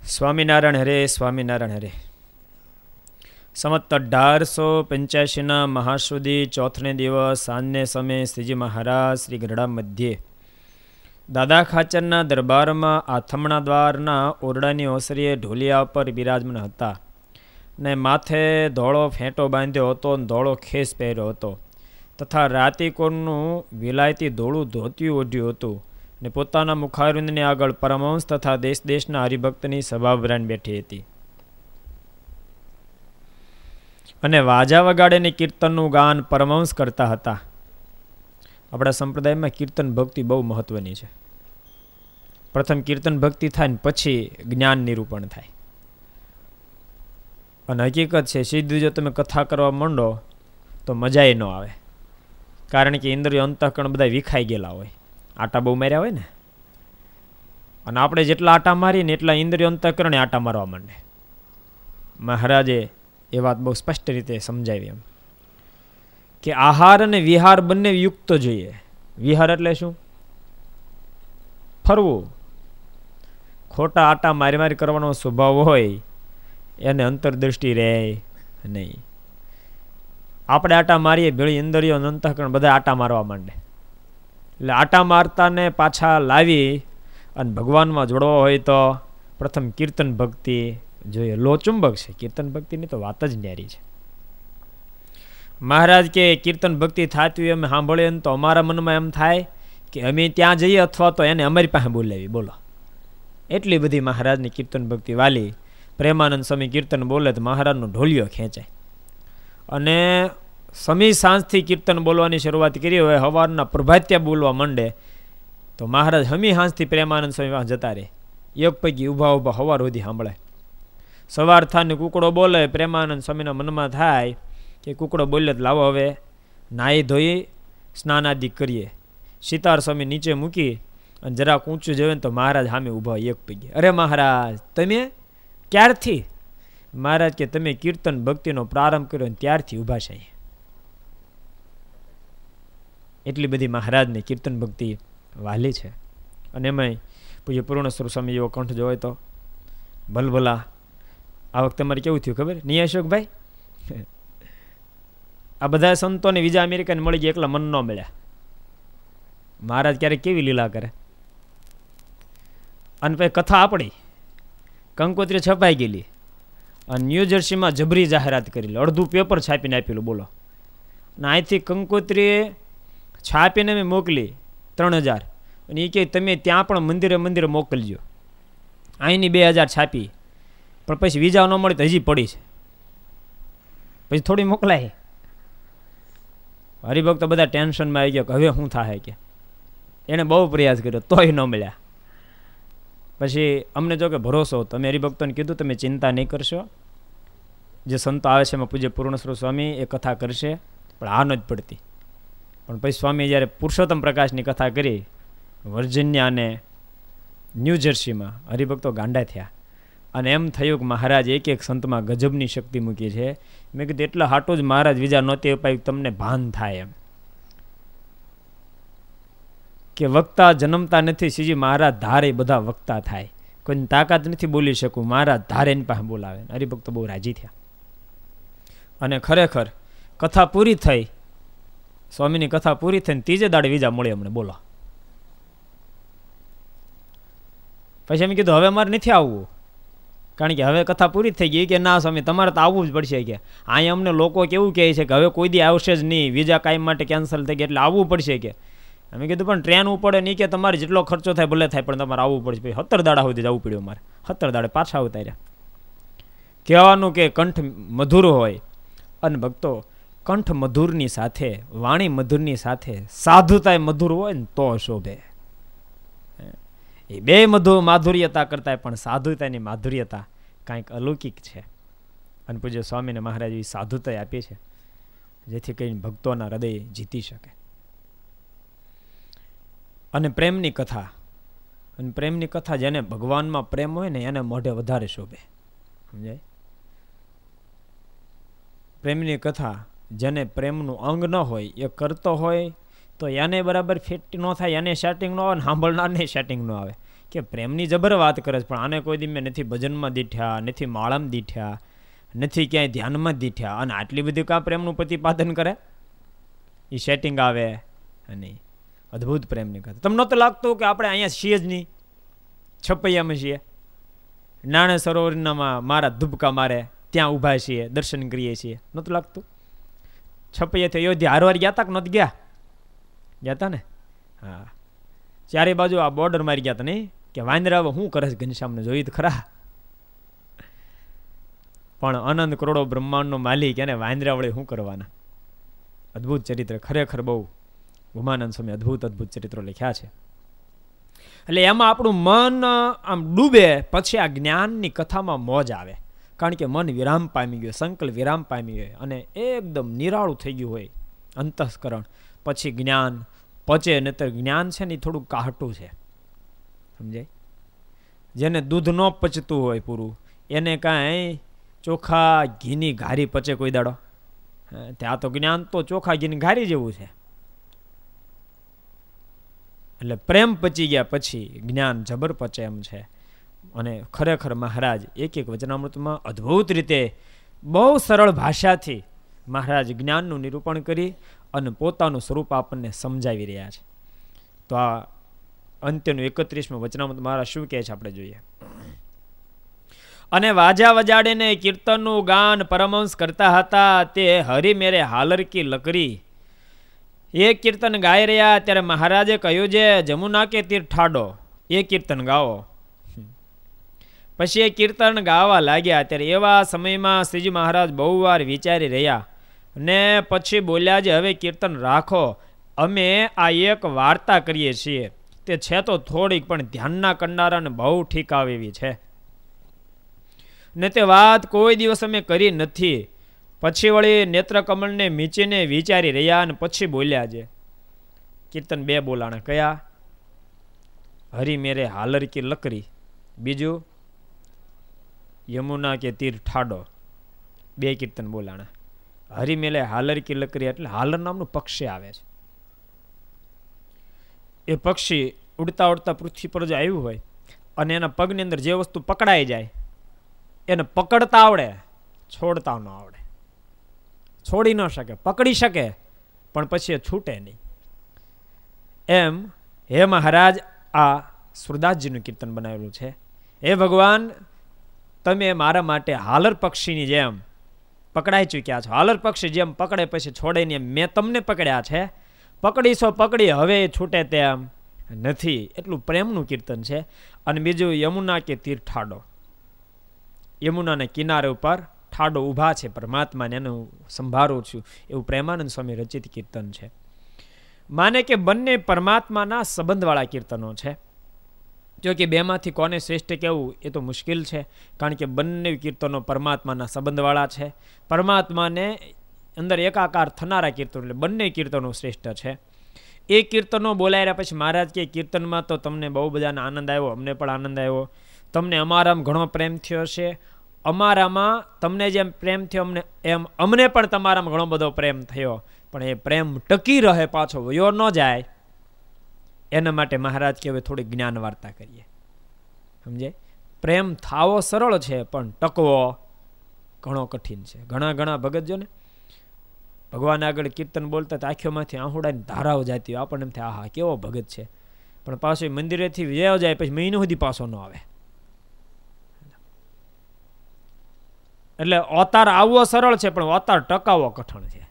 સ્વામિનારાયણ હરે, સ્વામિનારાયણ હરે. સંવત 1885 મહાસુદી ચોથને દિવસ સાંજને સમયે શ્રીજી મહારાજ શ્રી ગઢડા મધ્યે દાદા ખાચરના દરબારમાં આથમણા દ્વારના ઓરડાની ઓસરીએ ઢોલિયા પર બિરાજમાન હતા ને માથે ધોળો ફેંટો બાંધ્યો હતો ને ધોળો ખેસ પહેર્યો હતો તથા રાતિકોરનું વિલાયતી ધોળું ધોતિયું ઓઢ્યું હતું ને પોતાના મુખારવિંદની આગળ પરમહંસ તથા દેશ દેશના હરિભક્તની સભા ભરાઈને બેઠી હતી અને વાજા વગાડેને કીર્તનનું ગાન પરમહંસ કરતા હતા. આપણા સંપ્રદાયમાં કીર્તન ભક્તિ બહુ મહત્વની છે. પ્રથમ કીર્તન ભક્તિ થાય ને પછી જ્ઞાન નિરૂપણ થાય. અને હકીકત છે, સીધું જો તમે કથા કરવા માંડો તો મજા ન આવે, કારણ કે ઇન્દ્રિયો અંતઃકરણ બધા વિખાઈ ગયેલા હોય, આટા બહુ માર્યા હોય ને. અને આપણે જેટલા આટા મારીએ ને એટલા ઇન્દ્રિયો અંતઃકરણે આટા મારવા માંડે. મહારાજે એ વાત બહુ સ્પષ્ટ રીતે સમજાવી એમ કે આહાર અને વિહાર બંને યુક્ત જોઈએ. વિહાર એટલે શું? ફરવું. ખોટા આટા મારી મારી કરવાનો સ્વભાવ હોય એને અંતરદ્રષ્ટિ રહે નહીં. આપણે આટા મારીએ ભેળી ઇન્દ્રિયો અંતઃકરણ બધા આટા મારવા માંડે. એટલે આટા મારતાને પાછા લાવી અને ભગવાનમાં જોડવા હોય તો પ્રથમ કીર્તન ભક્તિ જોઈએ. લોચુંબક છે કીર્તન ભક્તિની તો વાત જ ન્યારી છે. મહારાજ કે કીર્તન ભક્તિ થતી હોય અમે સાંભળીએ ને તો અમારા મનમાં એમ થાય કે અમે ત્યાં જઈએ અથવા તો એને અમારી પાસે બોલાવી. બોલો, એટલી બધી મહારાજની કીર્તન ભક્તિ વાલી. પ્રેમાનંદ સ્વામી કીર્તન બોલે તો મહારાજનો ઢોલિયો ખેંચાય. અને સમી સાંજથી કીર્તન બોલવાની શરૂઆત કરી હોય, સવારના પ્રભાત્યા બોલવા માંડે તો મહારાજ હમી સાંજથી પ્રેમાનંદ સ્વામી પાસે જતા રહે. એક પૈકી ઊભા ઊભા સવાર સુધી સાંભળે. સવાર થાને કુકડો બોલે, પ્રેમાનંદ સ્વામીના મનમાં થાય કે કુકડો બોલે તો લાવો હવે નાહી ધોઈ સ્નાન આદિ કરીએ. સિતાર સ્વામી નીચે મૂકી અને જરાક ઊંચું જોવે તો મહારાજ સામે ઊભા એક પૈકી. અરે મહારાજ, તમે ક્યારથી? મહારાજ કે તમે કીર્તન ભક્તિનો પ્રારંભ કર્યો ને ત્યારથી ઊભા છે. એટલી બધી મહારાજની કીર્તન ભક્તિ વાલી છે. અને એમાંય પૂજ્ય પૂર્ણ સ્વરૂપ સ્વામી એવો કંઠ જોવાય તો ભલભલા. આ વખતે તમારે કેવું થયું ખબર? નહીં અશોકભાઈ, આ બધા સંતોને વિજા અમેરિકાને મળી ગયા, એકલા મન ન મળ્યા. મહારાજ ક્યારેક કેવી લીલા કરે. અને પછી કથા આપણી કંકોત્રી છપાઈ ગયેલી અને ન્યૂ જર્સીમાં જબરી જાહેરાત કરેલી, અડધું પેપર છાપીને આપેલું. બોલો. અને અહીંથી કંકોત્રી છાપીને મેં મોકલી 3000. અને એ કહે તમે ત્યાં પણ મંદિરે મંદિરે મોકલજો. અહીંની 2000 છાપી, પણ પછી વિઝા ન મળે તો હજી પડી છે, પછી થોડી મોકલાય. હરિભક્તો બધા ટેન્શનમાં આવી ગયા કે હવે શું થાય કે એને બહુ પ્રયાસ કર્યો તોય ન મળ્યા. પછી અમને જો કે ભરોસો હતો, અમે હરિભક્તોને કીધું તમે ચિંતા નહીં કરશો, જે સંતો આવે છે એમાં પૂજ્ય પૂર્ણ સ્વરૂપ સ્વામી એ કથા કરશે, પણ આ ન જ પડતી. પણ પછી સ્વામી જ્યારે પુરુષોત્તમ પ્રકાશની કથા કરી વર્જિનિયા અને ન્યૂ જર્સીમાં, હરિભક્તો ગાંડા થયા. અને એમ થયું કે મહારાજ એક એક સંતમાં ગજબની શક્તિ મૂકી છે. મેં કીધું એટલા હાટું જ મહારાજ વિઝા નહોતી અપાયું, તમને ભાન થાય એમ કે વક્તા જન્મતા નથી. શ્રીજી મહારાજ ધારે બધા વક્તા થાય. કોઈની તાકાત નથી બોલી શકું, મહારાજ ધારે એની પાસે બોલાવે. હરિભક્તો બહુ રાજી થયા. અને ખરેખર કથા પૂરી થઈ, સ્વામીની કથા પૂરી થઈને ત્રીજે દાડે વિઝા મળે અમને. બોલો. પછી એમ કીધું હવે અમારે નથી આવવું, કારણ કે હવે કથા પૂરી થઈ ગઈ. કે ના સ્વામી તમારે તો આવવું જ પડશે. કે અહીંયા અમને લોકો કેવું કહે છે કે હવે કોઈ દી આવશે જ નહીં, વિઝા કાયમ માટે કેન્સલ થઈ ગઈ એટલે આવવું પડશે. કે અમે કીધું પણ ટ્રેન ઉપડે નહીં, કે તમારે જેટલો ખર્ચો થાય ભલે થાય, પણ તમારે આવવું પડશે. 17 દાડા સુધી જવું પડ્યું અમારે. 17 દાડે પાછા ઉતાર્યા. કહેવાનું કે કંઠ મધુર હોય. અને ભક્તો, કંઠ મધુરની સાથે, વાણી મધુરની સાથે સાધુતા મધુર હોય ને તો શોભે. એ બે માધુર્યતા કરતા પણ સાધુતાની માધુર્યતા કાંઈક અલૌકિક છે. અને પૂજ્ય સ્વામીને મહારાજ એવી સાધુતા આપી છે જેથી કરીને ભક્તોના હૃદય જીતી શકે. અને પ્રેમની કથા, અને પ્રેમની કથા જેને ભગવાનમાં પ્રેમ હોય ને એને મોઢે વધારે શોભે. સમજાય? પ્રેમની કથા જેને પ્રેમનું અંગ ન હોય એ કરતો હોય તો એને બરાબર ફિટ ન થાય, એને સેટિંગ ન આવે, સાંભળનારને સેટિંગ ન આવે. કે પ્રેમની જબર વાત કરે છે, પણ આને કોઈ દી મેં નથી ભજનમાં દીઠ્યા, નથી માળામાં દીઠ્યા, નથી ક્યાંય ધ્યાનમાં દીઠ્યા, અને આટલી બધી કાં પ્રેમનું પ્રતિપાદન કરે? એ સેટિંગ આવે અને અદ્ભુત પ્રેમની કથા. તમને નહોતું લાગતું કે આપણે અહીંયા છીએ જ નહીં, છપૈયામાં છીએ, નાણે સરોવરનામાં મારા ધુબકા મારે ત્યાં ઊભા છીએ, દર્શન કરીએ છીએ? નહોતું લાગતું? છપૈયાથી અયોધ્યા હારવાર ગયા હતા કે નહોતા ગયા? ગયા હતા ને? હા, ચારે બાજુ આ બોર્ડર મારી ગયા હતા નહીં કે વાંદરા શું કરે છે ઘનશ્યામને જોઈ તો ખરા. પણ અનંત કરોડો બ્રહ્માંડનો માલિક એને વાંદરા વડે શું કરવાના? અદ્ભુત ચરિત્ર, ખરેખર બહુ ઉમાનંદ સ્વામી અદ્ભુત ચરિત્રો લખ્યા છે. એટલે એમાં આપણું મન આમ ડૂબે, પછી આ જ્ઞાનની કથામાં મોજ આવે, કારણ કે મન વિરામ પામી ગયું, સંકલ્પ વિરામ પામી ગયો અને એકદમ નિરાળું થઈ ગયું હોય અંતઃકરણ. પછી જ્ઞાન પચે, નહીતર જ્ઞાન છે ને એ થોડું કાહટું છે, સમજાય? જેને દૂધ ન પચતું હોય પૂરું, એને કાંઈ ચોખા ઘીની ઘારી પચે કોઈ દાડો? ત્યાં તો જ્ઞાન તો ચોખા ઘીની ઘારી જેવું છે. એટલે પ્રેમ પચી ગયા પછી જ્ઞાન જબર પચે એમ છે. અને ખરેખર મહારાજ એક એક વચનામૃતમાં અદ્ભુત રીતે બહુ સરળ ભાષાથી મહારાજ જ્ઞાનનું નિરૂપણ કરી અને પોતાનું સ્વરૂપ આપણને સમજાવી રહ્યા છે. તો આ અંત્યનું 31મું વચનામૃત મહારાજ શું કહે છે આપણે જોઈએ. અને વાજા વજાડીને કીર્તનનું ગાન પરમહંસ કરતા હતા, તે હરી મેરે હાલર કી લકરી. એ કીર્તન ગાઈ રહ્યા ત્યારે મહારાજે કહ્યું છે જમુના કે તીર ઠાડો, એ કીર્તન ગાઓ. પછી એ કીર્તન ગાવા લાગ્યા ત્યારે એવા સમયમાં શ્રીજી મહારાજ બહુ વાર વિચારી રહ્યા ને પછી બોલ્યા છે હવે કીર્તન રાખો, અમે આ એક વાર્તા કરીએ છીએ, તે છે તો થોડીક પણ ધ્યાનના કંડારાને બહુ ઠીક આવે એવી છે, ને તે વાત કોઈ દિવસ અમે કરી નથી. પછી વળી નેત્રકમળને મીચીને વિચારી રહ્યા અને પછી બોલ્યા છે. કીર્તન 2 બોલાણા કયા? હરી મેરે હાલર કી લકરી, બીજું યમુના કે તીર ઠાડો. 2 કીર્તન બોલાણા. હરી મેલે હાલર કી લકરી એટલે હાલર નામનું પક્ષી આવે છે. એ પક્ષી ઉડતા ઉડતા પૃથ્વી પર જો આવ્યું હોય અને એના પગની અંદર જે વસ્તુ પકડાઈ જાય એને પકડતા આવડે, છોડતા ન આવડે. છોડી ન શકે, પકડી શકે પણ પછી એ છૂટે નહીં. એમ હે મહારાજ આ સુરદાસજીનું કીર્તન બનાવેલું છે. હે ભગવાન, તમે મારા માટે હાલર પક્ષીની જેમ પકડાઈ ચૂક્યા છો. હાલર પક્ષી જેમ પકડે પછી છોડે નહીં, મેં તમને પકડ્યા છે. પકડીશો પકડી, હવે એ છૂટે તેમ નથી. એટલું પ્રેમનું કીર્તન છે. અને બીજું યમુના કે તીર ઠાડો, યમુનાના કિનારે ઉપર ઠાડો ઊભા છે પરમાત્માને, એનું સંભાળું છું, એવું પ્રેમાનંદ સ્વામી રચિત કીર્તન છે. માને કે બંને પરમાત્માના સંબંધવાળા કીર્તનો છે. જો કે બેમાંથી કોને શ્રેષ્ઠ કહેવું એ તો મુશ્કેલ છે, કારણ કે બંને કીર્તનો પરમાત્માના સંબંધવાળા છે. પરમાત્માને અંદર એકાકાર થનારા કીર્તનો, એટલે બંને કીર્તનો શ્રેષ્ઠ છે. એ કીર્તનો બોલાઈ રહ્યા પછી મહારાજ કે કીર્તનમાં તો તમને બહુ બધાને આનંદ આવ્યો, અમને પણ આનંદ આવ્યો. તમને અમારામાં ઘણો પ્રેમ થયો છે, અમારામાં તમને જેમ પ્રેમ થયો એમ અમને પણ તમારામાં ઘણો બધો પ્રેમ થયો. પણ એ પ્રેમ ટકી રહે, પાછો વયો ન જાય, એના માટે મહારાજ કે હવે થોડી જ્ઞાન વાર્તા કરીએ. સમજે? પ્રેમ થાવો સરળ છે પણ ટકવો ઘણો કઠિન છે. ઘણા ભગત જો ને ભગવાન આગળ કીર્તન બોલતા આંખોમાંથી આંહુડાની ધારાઓ જાતી હોય, આપણને એમ થાય આહા કેવો ભગત છે, પણ પાછો મંદિરેથી વ્યાયો જાય પછી મહિનો સુધી પાછો ન આવે. એટલે અવતાર આવવો સરળ છે પણ અવતાર ટકાવવો કઠણ છે.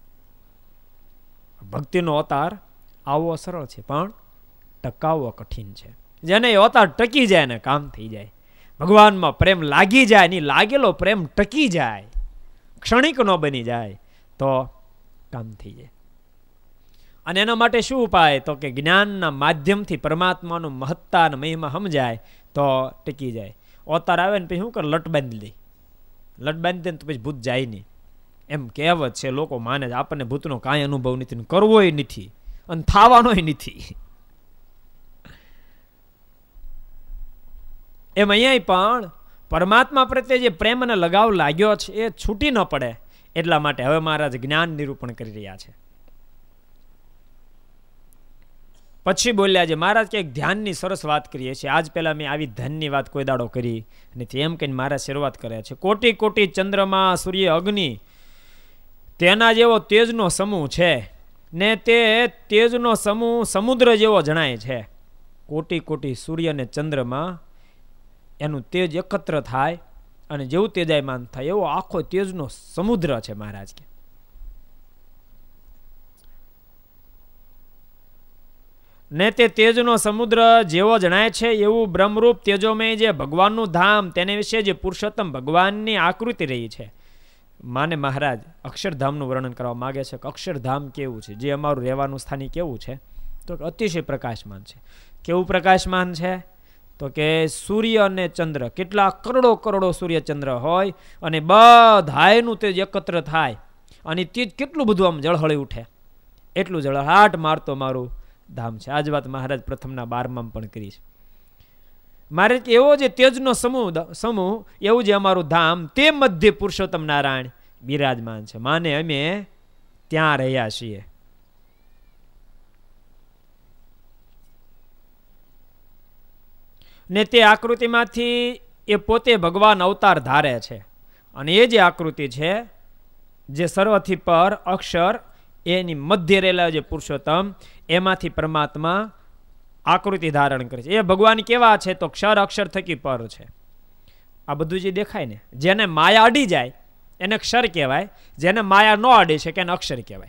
ભક્તિનો અવતાર આવવો સરળ છે પણ ટકાવવો કઠિન છે. જેને અવતાર ટકી જાય ને કામ થઈ જાય. ભગવાનમાં પ્રેમ લાગી જાય, ની લાગેલો પ્રેમ ટકી જાય, ક્ષણિક ન બની જાય તો કામ થઈ જાય. અને એના માટે શું ઉપાય? તો કે જ્ઞાનના માધ્યમથી પરમાત્માનું મહત્તા અને મહિમા સમજાય તો ટકી જાય. અવતાર આવે ને પછી શું કરે? લટ બાંધી દે. લટ બાંધી દે ને તો પછી ભૂત જાય નહીં, એમ કહેવત છે. લોકો માને છે. આપણને ભૂતનો કાંઈ અનુભવ નથી, કરવોય નથી અને થવાનોય નથી. એમ અહીંયા પણ પરમાત્મા પ્રત્યે જે પ્રેમ અને લગાવ લાગ્યો છે એ છૂટી ન પડે, એટલા માટે હવે મહારાજ જ્ઞાન નિરૂપણ કરી રહ્યા છે. પછી બોલ્યા છે મહારાજ કે એક ધ્યાનની સરસ વાત કરીએ છીએ. આજ પહેલા મેં આવી ધ્યાનની વાત કોઈ દાડો કરી નથી. એમ કહીને મહારાજ શરૂઆત કરે છે. કોટી કોટી ચંદ્રમાં સૂર્ય અગ્નિ તેના જેવો તેજનો સમૂહ છે ને તે તેજનો સમૂહ સમુદ્ર જેવો જણાય છે. કોટી કોટી સૂર્ય અને ચંદ્રમાં એનું તેજ એકત્ર થાય અને જેવું તેજાયમાન થાય એવો આખો તેજનો સમુદ્ર છે મહારાજ કે. ને તે તેજનો સમુદ્ર જેવો જણાય છે એવું બ્રહ્મરૂપ તેજોમય જે ભગવાનનું ધામ તેને વિશે જે પુરુષોત્તમ ભગવાનની આકૃતિ રહી છે. માને મહારાજ અક્ષરધામનું વર્ણન કરવા માગે છે કે અક્ષરધામ કેવું છે, જે અમારું રહેવાનું સ્થાન કેવું છે, તો અતિશય પ્રકાશમાન છે. કેવું પ્રકાશમાન છે? તો કે સૂર્ય અને ચંદ્ર કેટલા કરોડો કરોડો સૂર્ય ચંદ્ર હોય અને બધાયનું તેજ એકત્ર થાય અને તેજ કેટલું બધું આમ જળહળી ઉઠે એટલું જળહાટ મારતો મારું ધામ છે. આજ વાત મહારાજ પ્રથમના 12માં પણ કરી છે. મારે એવો જે તેજનો સમૂહ એવું જે અમારું ધામ તે મધ્ય પુરુષોત્તમ નારાયણ બિરાજમાન છે. માને અમે ત્યાં રહ્યા છીએ. ને તે આકૃતિમાંથી એ પોતે ભગવાન અવતાર ધારે છે અને એ જે આકૃતિ છે જે સર્વથી પર અક્ષર એની મધ્ય રહેલા જે પુરુષોત્તમ એમાંથી પરમાત્મા આકૃતિ ધારણ કરે છે. એ ભગવાન કેવા છે? તો ક્ષર અક્ષર થકી પર છે. આ બધું જે દેખાય ને, જેને માયા અડી જાય એને ક્ષર કહેવાય, જેને માયા ન અડી શકે એને અક્ષર કહેવાય.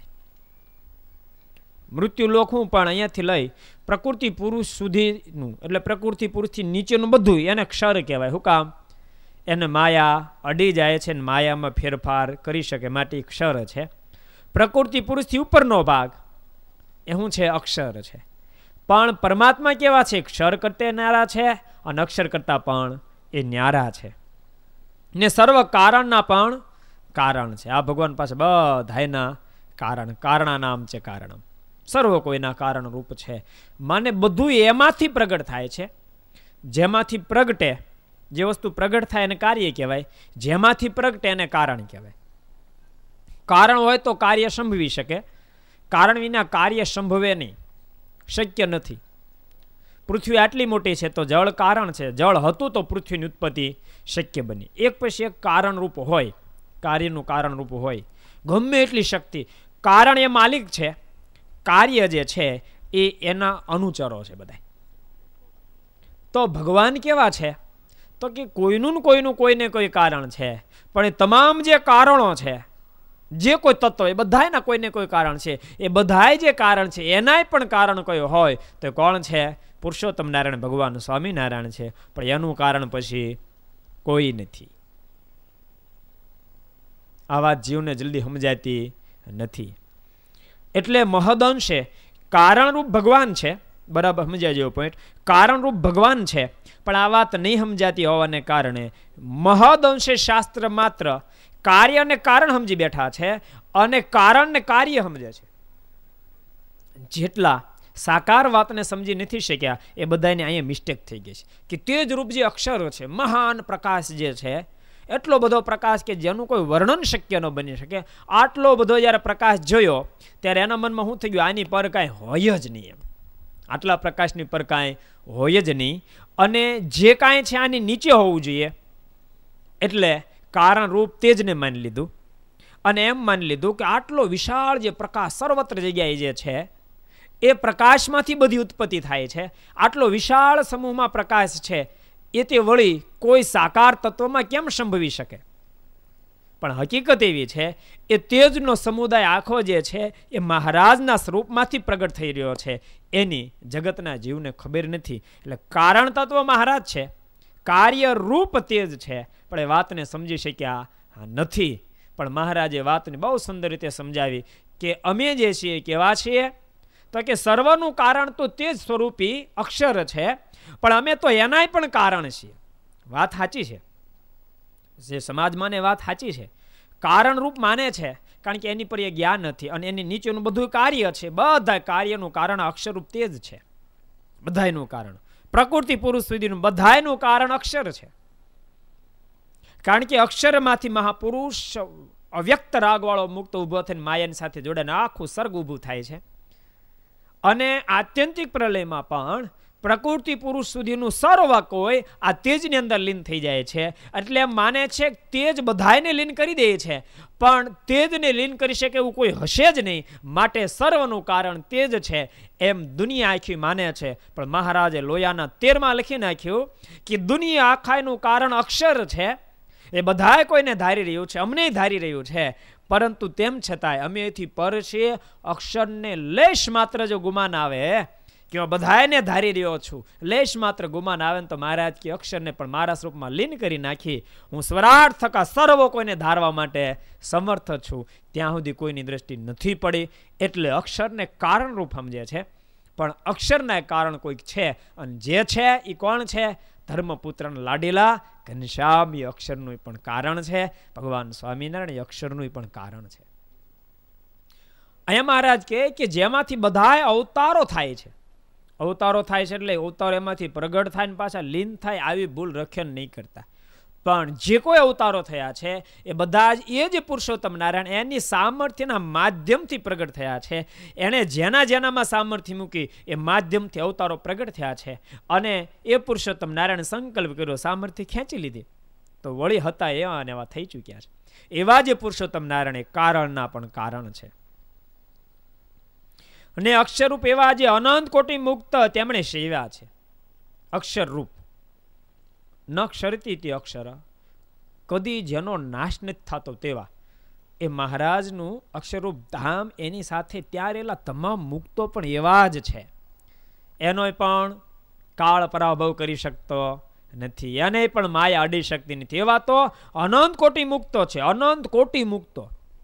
મૃત્યુ લોકું પણ અહીંયાથી લઈ પ્રકૃતિ પુરુષ સુધીનું એટલે પ્રકૃતિ પુરુષથી નીચેનું બધું એને ક્ષર કહેવાય. શું કામ? એને માયા અડી જાય છે ને માયામાં ફેરફાર કરી શકે માટે ક્ષર છે. પ્રકૃતિ પુરુષથી ઉપરનો ભાગ એ શું છે? અક્ષર છે. પણ પરમાત્મા કેવા છે? ક્ષર કરતા ન્યારા છે અને અક્ષર કરતા પણ એ ન્યારા છે ને સર્વ કારણના પણ કારણ છે. આ ભગવાન પાસે બધાયના કારણા નામ છે. કારણ સર્વ કોઈના કારણ રૂપ છે. માને બધું એમાંથી પ્રગટ થાય છે. જેમાંથી પ્રગટે, જે વસ્તુ પ્રગટ થાય એને કાર્ય કહેવાય, જેમાંથી પ્રગટે એને કારણ કહેવાય. કારણ હોય તો કાર્ય સંભવી શકે, કારણ વિના કાર્ય સંભવે નહીં, શક્ય નથી. પૃથ્વી આટલી મોટી છે તો જળ કારણ છે. જળ હતું તો પૃથ્વીની ઉત્પત્તિ શક્ય બની. એક પછી એક કારણરૂપ હોય, કાર્યનું કારણરૂપ હોય. ગમે એટલી શક્તિ, કારણ એ માલિક છે, કાર્ય જે છે એ એના અનુચરો છે બધા. તો ભગવાન કેવા છે? તો કે કોઈનું કોઈને કોઈ કારણ છે, પણ એ તમામ જે કારણો છે, જે કોઈ તત્વ, એ બધાયના કોઈને કોઈ કારણ છે. એ બધાય જે કારણ છે એનાય પણ કારણ કોઈ હોય તો કોણ છે? પુરુષોત્તમ નારાયણ ભગવાન સ્વામિનારાયણ છે. પણ એનું કારણ પછી કોઈ નથી. આ વાત જીવને જલ્દી સમજાતી નથી. એટલે મહદઅંશે કારણરૂપ ભગવાન છે. બરાબર સમજાય જેવો પોઈન્ટ. કારણરૂપ ભગવાન છે પણ આ વાત નહીં સમજાતી હોવાને કારણે મહદઅંશે શાસ્ત્ર માત્ર કાર્ય અને કારણ સમજી બેઠા છે અને કારણ ને કાર્ય સમજે છે. જેટલા સાકાર વાતને સમજી નથી શક્યા એ બધાને અહીંયા મિસ્ટેક થઈ ગઈ છે કે તે જ રૂપ જે અક્ષરો છે, મહાન પ્રકાશ જે છે, એટલો બધો પ્રકાશ કે જેનું કોઈ વર્ણન શક્ય ન બની શકે, આટલો બધો જ્યારે પ્રકાશ જોયો ત્યારે એના મનમાં શું થઈ ગયું? આની પર કાંઈ હોય જ નહીં. એમ આટલા પ્રકાશની પર કાંઈ હોય જ નહીં અને જે કાંઈ છે આની નીચે હોવું જોઈએ. એટલે કારણ રૂપ તેજને માની લીધું અને એમ માની લીધું કે આટલો વિશાળ જે પ્રકાશ સર્વત્ર જગ્યાએ જે છે એ પ્રકાશમાંથી બધી ઉત્પત્તિ થાય છે. આટલો વિશાળ સમૂહમાં પ્રકાશ છે એ તે વળી કોઈ સાકાર તત્વમાં કેમ સંભવી શકે? પણ હકીકત એવી છે એ તેજનો સમુદાય આખો જે છે એ મહારાજના સ્વરૂપમાંથી પ્રગટ થઈ રહ્યો છે. એની જગતના જીવને ખબર નથી. એટલે કારણ તત્વ મહારાજ છે, કાર્ય રૂપ તેજ છે, પણ એ વાતને સમજી શક્યા નથી. પણ મહારાજે વાતને બહુ સુંદર રીતે સમજાવી કે અમે જે છીએ કેવા છીએ? તો કે સર્વનું કારણ તો તેજ સ્વરૂપી અક્ષર છે, પણ અમે તો એનાય પણ કારણ છીએ. વાત સાચી છે, જે સમાજ માને વાત સાચી છે. કારણ રૂપ માને છે કારણ કે એની પર એ જ્ઞાન નથી અને એની નીચેનું બધું કાર્ય છે. બધા કાર્યનું કારણ અક્ષરરૂપ તેજ છે. બધાયનું કારણ, પ્રકૃતિ પુરુષ સુધીનું બધાયનું કારણ અક્ષર છે. કારણ કે અક્ષરમાંથી મહાપુરુષ અવ્યક્ત રાગવાળો મુક્ત ઉભો થઈને માયાની સાથે જોડાને આખું સર્ગ ઊભું થાય છે અને આત્યંતિક પ્રલયમાં પણ પ્રકૃતિ પુરુષ સુધીનું સર્વ કોઈ આ તેજની અંદર લીન થઈ જાય છે. એટલે એમ માને છે કે તેજ બધાને લીન કરી દે છે, પણ તેજને લીન કરી શકે એવું કોઈ હશે જ નહીં, માટે સર્વનું કારણ તેજ છે એમ દુનિયા આખી માને છે. પણ મહારાજે લોયાના 13માં લખી નાખ્યું કે દુનિયા આખાનું કારણ અક્ષર છે. એ બધાએ કોઈને ધારી રહ્યું છે, અમને ધારી રહ્યું છે, પરંતુ તેમ છતાંય અમે એથી પર છીએ. અક્ષરને લેશ માત્ર જો ગુમાન આવે કે બધાને ધારી રહ્યો છું, લેશ માત્ર ગુમાન આવે ને તો મહારાજ કે અક્ષરને પણ મારા સ્વરૂપમાં લીન કરી નાખી હું સ્વરાટ થકા સર્વ કોઈને ધારવા માટે સમર્થ છું. ત્યાં સુધી કોઈની દ્રષ્ટિ નથી પડી. એટલે અક્ષરને કારણરૂપ સમજે છે, પણ અક્ષરના કારણ કોઈક છે, અને જે છે એ કોણ છે? ધર્મપુત્રના લાડીલા ઘનશ્યામ એ અક્ષરનું પણ કારણ છે. ભગવાન સ્વામિનારાયણ એ અક્ષરનું પણ કારણ છે. અહીંયા મહારાજ કહે કે જેમાંથી બધા અવતારો થાય છે, અવતારો થાય છે એટલે અવતારો એમાંથી પ્રગટ થાય ને પાછા લીન થાય, આવી ભૂલ રખેન નહીં કરતા. પણ જે કોઈ અવતારો થયા છે એ બધા જ એ જ પુરુષોત્તમ નારાયણ એની સામર્થ્યના માધ્યમથી પ્રગટ થયા છે. એણે જેનામાં સામર્થ્ય મૂકી એ માધ્યમથી અવતારો પ્રગટ થયા છે. અને એ પુરુષોત્તમ નારાયણ સંકલ્પ કર્યો, સામર્થ્ય ખેંચી લીધી, તો વળી હતા એવા અને એવા થઈ ચૂક્યા છે. એવા જે પુરુષોત્તમ નારાયણ એ કારણના પણ કારણ છે. અને અક્ષરરૂપ એવા જે અનંત કોટી મુક્ત તેમણે સેવ્યા છે. અક્ષરરૂપ ન ક્ષરતી તે અક્ષર, કદી જેનો નાશ નથી થતો તેવા એ મહારાજનું અક્ષરરૂપ ધામ, એની સાથે ત્યાં રહેલા તમામ મુક્તો પણ એવા જ છે. એનો પણ કાળ પરાભવ કરી શકતો નથી, એને પણ માયા અડી શકતી નથી. એવા તો અનંત કોટી મુક્તો છે, અનંત કોટી મુક્તો.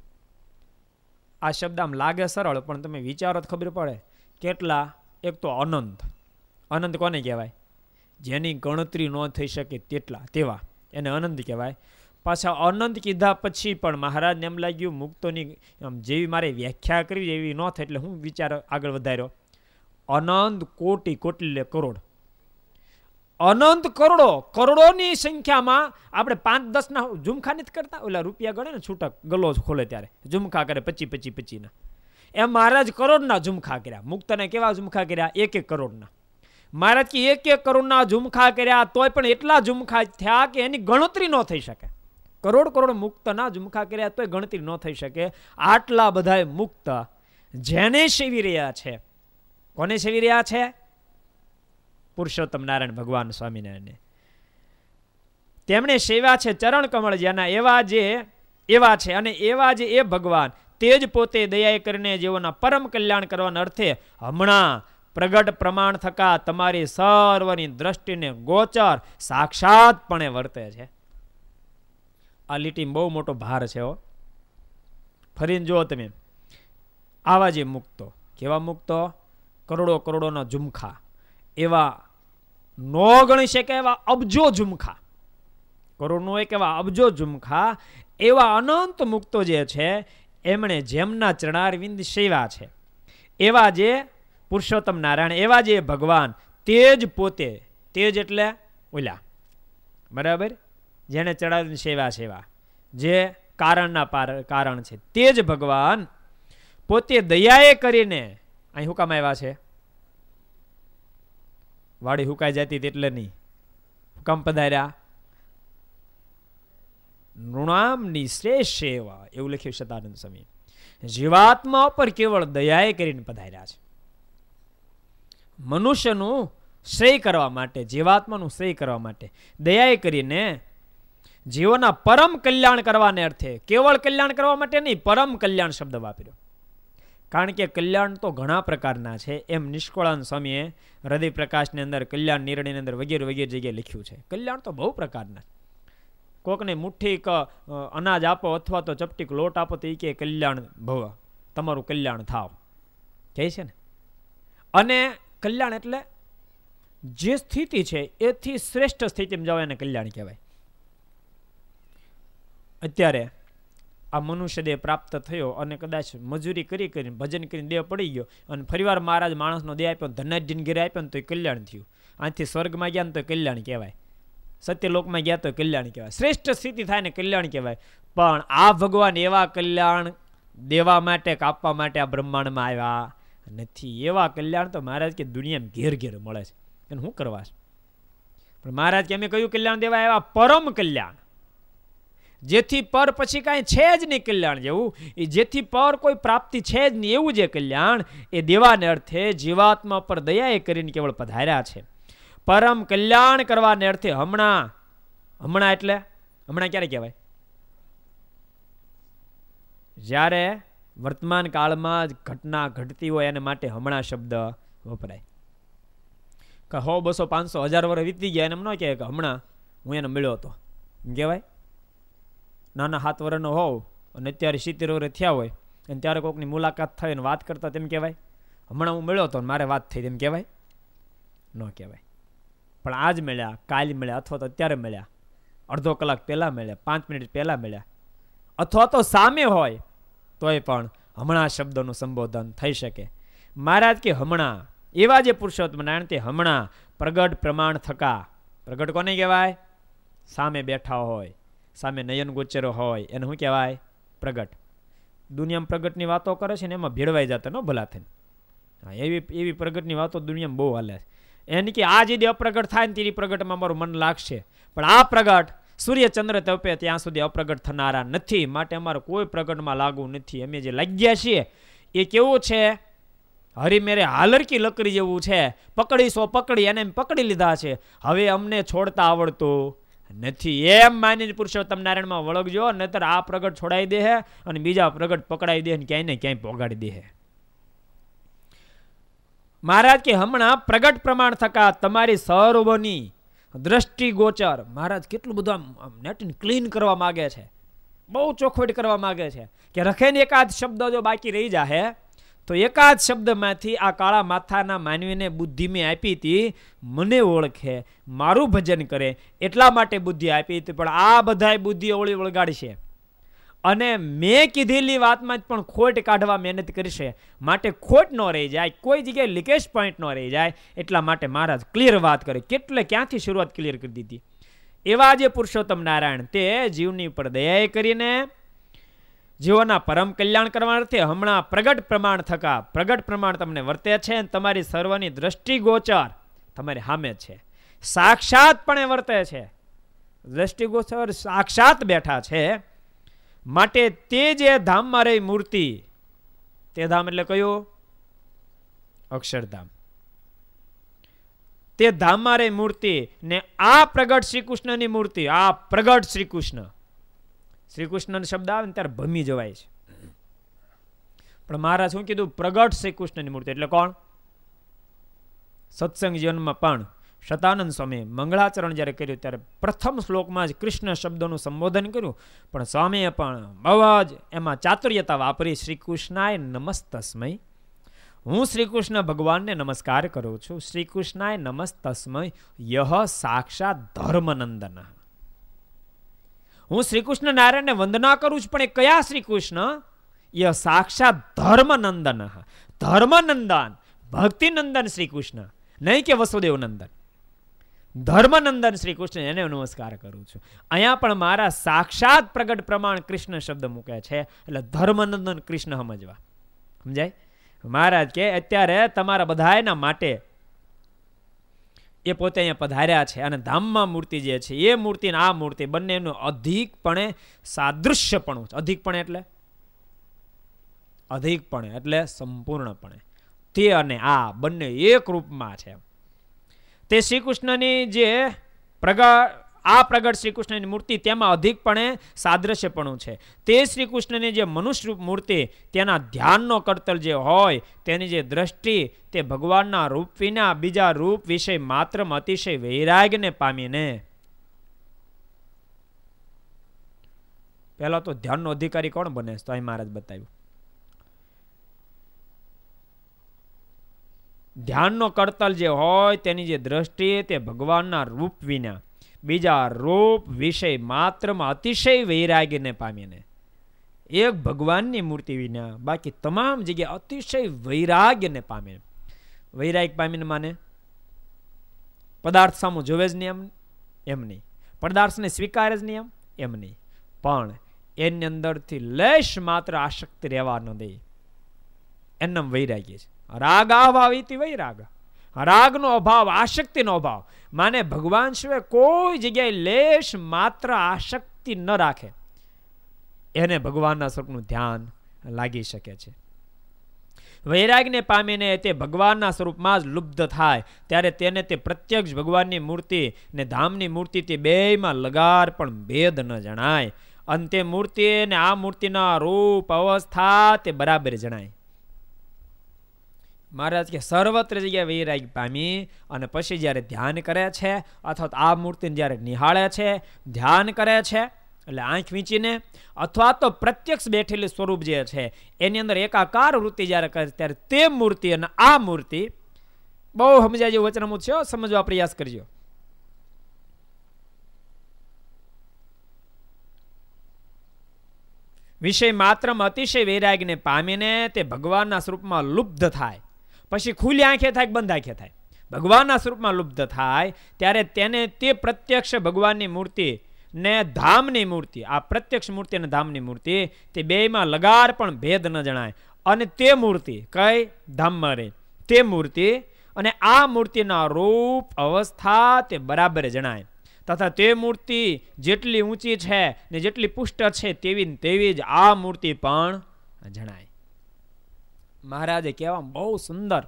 આ શબ્દ આમ લાગે સરળ, પણ તમે વિચારો તો ખબર પડે કેટલા. એક તો અનંત, અનંત કોને કહેવાય? જેની ગણતરી ન થઈ શકે તેટલા, તેવા એને અનંત કહેવાય. પાછા અનંત કીધા પછી પણ મહારાજને એમ લાગ્યું મુક્તોની જેવી મારે વ્યાખ્યા કરવી એવી ન થાય, એટલે હું વિચાર આગળ વધાર્યો. અનંત કોટી, કોટી કરોડ, અનંત કરોડો, કરોડોની સંખ્યામાં આપણે 5-10 ના ઝુમખા નથી કરતા, ઓલા રૂપિયા ગણે ને છૂટક ગલો ખોલે ત્યારે ઝુમખા કરે 25 ના. એમ મહારાજ કરોડના ઝુમખા કર્યા. મુક્તને કેવા ઝુમખા કર્યા? 1-1 કરોડના. મહારાજ કે 1-1 કરોડના ઝુમખા કર્યા, તોય પણ એટલા ઝુમખા થયા કે એની ગણતરી ન થઈ શકે. કરોડ મુક્તના ઝુમખા કર્યા તોય ગણતરી ન થઈ શકે. આટલા બધા મુક્ત જેને સેવી રહ્યા છે, કોને સેવી રહ્યા છે? પુરુષોત્તમ નારાયણ ભગવાન સ્વામિનારાયણ. તેમણે સેવા છે ચરણ કમળ જેના, એવા છે. અને એવા જે એ ભગવાન તે જ પોતે દયાએ કરીને જેઓના પરમ કલ્યાણ કરવાના અર્થે હમણાં પ્રગટ પ્રમાણ થકા તમારી સર્વની દ્રષ્ટિને ગોચર સાક્ષાતપણે વર્તે છે. આ લીટીમાં બહુ મોટો ભાર છે. ફરીને જુઓ તમે, આવા જે મુક્તો, કેવા મુક્તો? કરોડોના ઝુમખા, એવા નો ગણી શકે એવા અબજો ઝુમખા, કરોડનો એક એવા અબજો ઝુમખા, એવા અનંત મુક્તો જે છે એમણે જેમના ચરણારવિંદ સેવા છે, એવા જે પુરુષોત્તમ નારાયણ, એવા જે ભગવાન તેજ પોતે, તેજ એટલે ઓલા, બરાબર, જેને ચરણારવિંદ સેવા, જે કારણના કારણ છે, તેજ ભગવાન પોતે દયાએ કરીને અહીં હુકામ આવ્યા છે. વાડી હુકાઈ જતી એટલે નહીં, હુકામ પધાર્યા? નૃણામની શ્રેષ્ઠ સેવા, એવું લખ્યું સદાનંદ સ્વામી. જીવાત્મા પર કેવળ દયાએ કરીને પધાર્યા છે. મનુષ્યનું શ્રેય કરવા માટે, જીવાત્માનું શ્રેય કરવા માટે દયાએ કરીને જીવોના પરમ કલ્યાણ કરવાને અર્થે, કેવળ કલ્યાણ કરવા માટે નહીં, પરમ કલ્યાણ શબ્દ વાપર્યો. કારણ કે કલ્યાણ તો ઘણા પ્રકારના છે. એમ નિષ્કળાનંદ સ્વામીએ હૃદય પ્રકાશની અંદર, કલ્યાણ નિર્ણયની અંદર વગેરે જગ્યાએ લખ્યું છે. કલ્યાણ તો બહુ પ્રકારના. કોકને મુઠ્ઠી અનાજ આપો અથવા તો ચપટીક લોટ આપો તો એ કે કલ્યાણ ભવ, તમારું કલ્યાણ થાવ, કહે છે ને. અને કલ્યાણ એટલે જે સ્થિતિ છે એથી શ્રેષ્ઠ સ્થિતિમાં જાવ એને કલ્યાણ કહેવાય. અત્યારે આ મનુષ્ય દેહ પ્રાપ્ત થયો અને કદાચ મજૂરી કરીને ભજન કરીને દેહ પડી ગયો અને ફરીવાર મહારાજ માણસનો દેહ આપ્યો, ધનાઢ્યને ઘેરે આપ્યો ને તો કલ્યાણ થયું. આથી સ્વર્ગમાં ગયા ને તો કલ્યાણ કહેવાય, સત્યલોકમાં ગયા તો કલ્યાણ કહેવાય, શ્રેષ્ઠ સ્થિતિ થાય ને કલ્યાણ કહેવાય. પણ આ ભગવાન એવા કલ્યાણ દેવા માટે, કાપવા માટે આ બ્રહ્માંડમાં આવ્યા નથી. એવા કલ્યાણ તો મહારાજ કે દુનિયામાં ઘેર ઘેર મળે છે, એને શું કરવા છે? પણ મહારાજ કે અમે કયું કલ્યાણ દેવા એવા? પરમ કલ્યાણ, જેથી પર પછી કાંઈ છે જ નહીં કલ્યાણ જેવું, એ જેથી પર કોઈ પ્રાપ્તિ છે જ નહીં એવું જે કલ્યાણ એ દેવાને અર્થે જીવાત્મા પર દયા કરીને કેવળ પધાર્યા છે. પરમ કલ્યાણ કરવાને અર્થે હમણાં એટલે હમણાં ક્યારે કહેવાય? જ્યારે વર્તમાન કાળમાં જ ઘટના ઘટતી હોય એને માટે હમણાં શબ્દ વપરાય. કે 100, 200, 500, 1000 વર્ષ વીતી ગયા એને એમ ન કહે કે હમણાં હું એને મળ્યો હતો, એમ કહેવાય? નાના 7 વર્ષનો હોવ અને અત્યારે 70 વર્ષ થયા હોય અને ત્યારે કોઈકની મુલાકાત થઈ અને વાત કરતા તેમ કહેવાય? હમણાં હું મળ્યો હતો અને મારે વાત થઈ તેમ કહેવાય? ન કહેવાય. પણ આજ મળ્યા, કાલ મળ્યા, અથવા તો અત્યારે મળ્યા, અડધો કલાક પહેલાં મળ્યા, 5 મિનિટ પહેલાં મળ્યા, અથવા તો સામે હોય તોય પણ હમણાં શબ્દનું સંબોધન થઈ શકે. મહારાજ કે હમણાં એવા જે પુરુષોત્તમ નારાયણ તે હમણાં પ્રગટ પ્રમાણ થકા. પ્રગટ કોને કહેવાય? સામે બેઠા હોય, સામે નયન ગોચરો હોય એને શું કહેવાય? પ્રગટ. દુનિયામાં પ્રગટની વાતો કરે છે ને એમાં ભેળવાઈ જતા ન ભલા થઈને. હા, એવી પ્રગટની વાતો દુનિયામાં બહુ હાલે છે. એની કે આ જે અપ્રગટ થાય ને તેની પ્રગટમાં મારું મન લાગશે, પણ આ પ્રગટ સૂર્યચંદ્ર તપે ત્યાં સુધી અપ્રગટ થનારા નથી, માટે અમારે કોઈ પ્રગટમાં લાગવું નથી. અમે જે લાગ્યા છીએ એ કેવું છે? હરી મેરે હાલરકી લકડી જેવું છે, પકડીશો પકડી એને પકડી લીધા છે, હવે અમને છોડતા આવડતું નથી. એમ માનીને પુરુષોત્તમ નારાયણમાં વળગજો, નહીતર આ પ્રગટ છોડાઈ દે અને બીજા પ્રગટ પકડાઈ દે ક્યાંય ને ક્યાંય પોગાડી દે. મહારાજ કે હમણાં પ્રગટ પ્રમાણ થકા તમારી સર્વની દ્રષ્ટિ ગોચર. મહારાજ કેટલું બધું આમ નેટ ક્લીન કરવા માગે છે, બહુ ચોખવટ કરવા માગે છે કે રખે ને એકાદ શબ્દ જો બાકી રહી જાય તો એકાદ શબ્દમાંથી આ કાળા માથાના માનવીને બુદ્ધિ મેં આપી હતી, મને ઓળખે, મારું ભજન કરે એટલા માટે બુદ્ધિ આપી હતી, પણ આ બધાય બુદ્ધિ ઓળી વળગાડશે અને મેં કીધેલી વાતમાં જ પણ ખોટ કાઢવા મહેનત કરશે. માટે ખોટ ન રહી જાય, કોઈ જગ્યાએ લીકેજ પોઈન્ટ ન રહી જાય, એટલા માટે મહારાજ ક્લિયર વાત કરે. ક્યાંથી શરૂઆત ક્લિયર કરી દીધી? એવા જે પુરુષોત્તમ નારાયણ તે જીવની ઉપર દયા કરીને જીવોના પરમ કલ્યાણ કરવા અર્થે હમણાં પ્રગટ પ્રમાણ થકા, પ્રગટ પ્રમાણ તમને વર્તે છે અને તમારી સર્વની દ્રષ્ટિ ગોચર તમારી સામે છે, સાક્ષાતપણે વર્તે છે. દ્રષ્ટિ ગોચર સાક્ષાત બેઠા છે. માટે તે જે ધામમાં રહી મૂર્તિ, તે ધામ એટલે કયું? અક્ષરધામ. તે ધામમાં રહી મૂર્તિ ને આ પ્રગટ શ્રી કૃષ્ણની મૂર્તિ, આ પ્રગટ શ્રી કૃષ્ણ, શ્રી કૃષ્ણ શબ્દ આવે ને ત્યારે ભમી જવાય છે. પણ મહારાજ શું કીધું? પ્રગટ શ્રી કૃષ્ણની મૂર્તિ એટલે કોણ? સત્સંગ જીવનમાં પણ શતાનંદ સ્વામી મંગળાચરણ જ્યારે કર્યું ત્યારે પ્રથમ શ્લોકમાં જ કૃષ્ણ શબ્દનું સંબોધન કર્યું, પણ સ્વામીએ પણ બહુ જ એમાં ચાતુર્યતા વાપરી. શ્રી કૃષ્ણાય નમસ્તસ્મય, હું શ્રી કૃષ્ણ ભગવાનને નમસ્કાર કરું છું. શ્રી કૃષ્ણાય નમસ્તસ્મય યહ સાક્ષાત ધર્મનંદન. હું શ્રી કૃષ્ણ નારાયણને વંદના કરું છું, પણ એ કયા શ્રી કૃષ્ણ? યહ સાક્ષાત ધર્મનંદન. ધર્મનંદન, ભક્તિનંદન શ્રી કૃષ્ણ, નહીં કે વસુદેવ નંદન. ધર્મનંદન શ્રી કૃષ્ણ, એને નમસ્કાર કરું છું. અહીંયા પણ મારા સાક્ષાત પ્રગટ પ્રમાણ કૃષ્ણ શબ્દ મૂકે છે, એટલે ધર્મનંદન કૃષ્ણ સમજવા. સમજાય? મહારાજ કે અત્યારે તમારા બધાના માટે એ પોતે અહીંયા પધાર્યા છે અને ધામમાં મૂર્તિ જે છે એ મૂર્તિ ને આ મૂર્તિ બંનેનું અધિકપણે સાદૃશ્યપણું છે. અધિકપણે એટલે સંપૂર્ણપણે તે અને આ બંને એક રૂપમાં છે. તે શ્રી કૃષ્ણની જે પ્રગટ શ્રી કૃષ્ણની મૂર્તિ તેમાં અધિકપણે સાદૃશ્યપણું છે. તે શ્રી કૃષ્ણની જે મનુષ્ય રૂપ મૂર્તિ તેના ધ્યાનનો કરતલ જે હોય તેની જે દ્રષ્ટિ તે ભગવાનના રૂપ વિના બીજા રૂપ વિષય માત્રમાં અતિશય વૈરાગ્યને પામીને, પહેલા તો ધ્યાનનો અધિકારી કોણ બને તો અહીં મહારાજ બતાવ્યું. ધ્યાનનો કરતલ જે હોય તેની જે દ્રષ્ટિ તે ભગવાનના રૂપ વિના બીજા રૂપ વિષય માત્રમાં અતિશય વૈરાગ્યને પામીને, એક ભગવાનની મૂર્તિ વિના બાકી તમામ જગ્યાએ અતિશય વૈરાગ્યને પામે. વૈરાગ્ય પામીને માને પદાર્થ સામું જોવે જ નહીં એમ નહીં, પદાર્થને સ્વીકારે જ નહીં એમ નહીં, પણ એની અંદરથી લેશ માત્ર આસક્તિ રહેવા ન દે, એમ વૈરાગ્ય છે. રાગાભાવિતિ વૈરાગ, રાગનો અભાવ, આસક્તિનો અભાવ. માને ભગવાન સિવાય કોઈ જગ્યાએ લેશ માત્ર આસક્તિ ન રાખે એને ભગવાનના સ્વરૂપનું ધ્યાન લાગી શકે છે. વૈરાગને પામીને તે ભગવાનના સ્વરૂપમાં જ લુબ્ધ થાય ત્યારે તેને તે પ્રત્યક્ષ ભગવાનની મૂર્તિ ને ધામની મૂર્તિ તે બેયમાં લગાર પણ ભેદ ન જણાય. અને તે મૂર્તિ ને આ મૂર્તિના રૂપ અવસ્થા તે બરાબર જણાય. મહારાજ કે સર્વત્ર જગ્યાએ વૈરાગ પામી અને પછી જ્યારે ધ્યાન કરે છે અથવા આ મૂર્તિને જ્યારે નિહાળે છે, ધ્યાન કરે છે, એટલે આંખ વીંચીને અથવા તો પ્રત્યક્ષ બેઠેલી સ્વરૂપ જે છે એની અંદર એકાકાર વૃત્તિ જ્યારે કરે ત્યારે તે મૂર્તિ અને આ મૂર્તિ બહુ સમજાય જેવું વચનામૃત છે, સમજવા પ્રયાસ કરજો. વિષય માત્રમાં અતિશય વૈરાગને પામીને તે ભગવાનના સ્વરૂપમાં લુબ્ધ થાય. પછી ખુલ્લી આંખે થાય કે બંધ આંખે થાય, ભગવાનના સ્વરૂપમાં લુબ્ધ થાય ત્યારે તેને તે પ્રત્યક્ષ ભગવાનની મૂર્તિ ને ધામની મૂર્તિ, આ પ્રત્યક્ષ મૂર્તિ અને ધામની મૂર્તિ તે બેયમાં લગાર પણ ભેદ ન જણાય. અને તે મૂર્તિ કઈ ધામમાં રહે તે મૂર્તિ અને આ મૂર્તિના રૂપ અવસ્થા તે બરાબર જણાય. તથા તે મૂર્તિ જેટલી ઊંચી છે ને જેટલી પુષ્ટ છે તેવી જ આ મૂર્તિ પણ જણાય. મહારાજે કહેવા બહુ સુંદર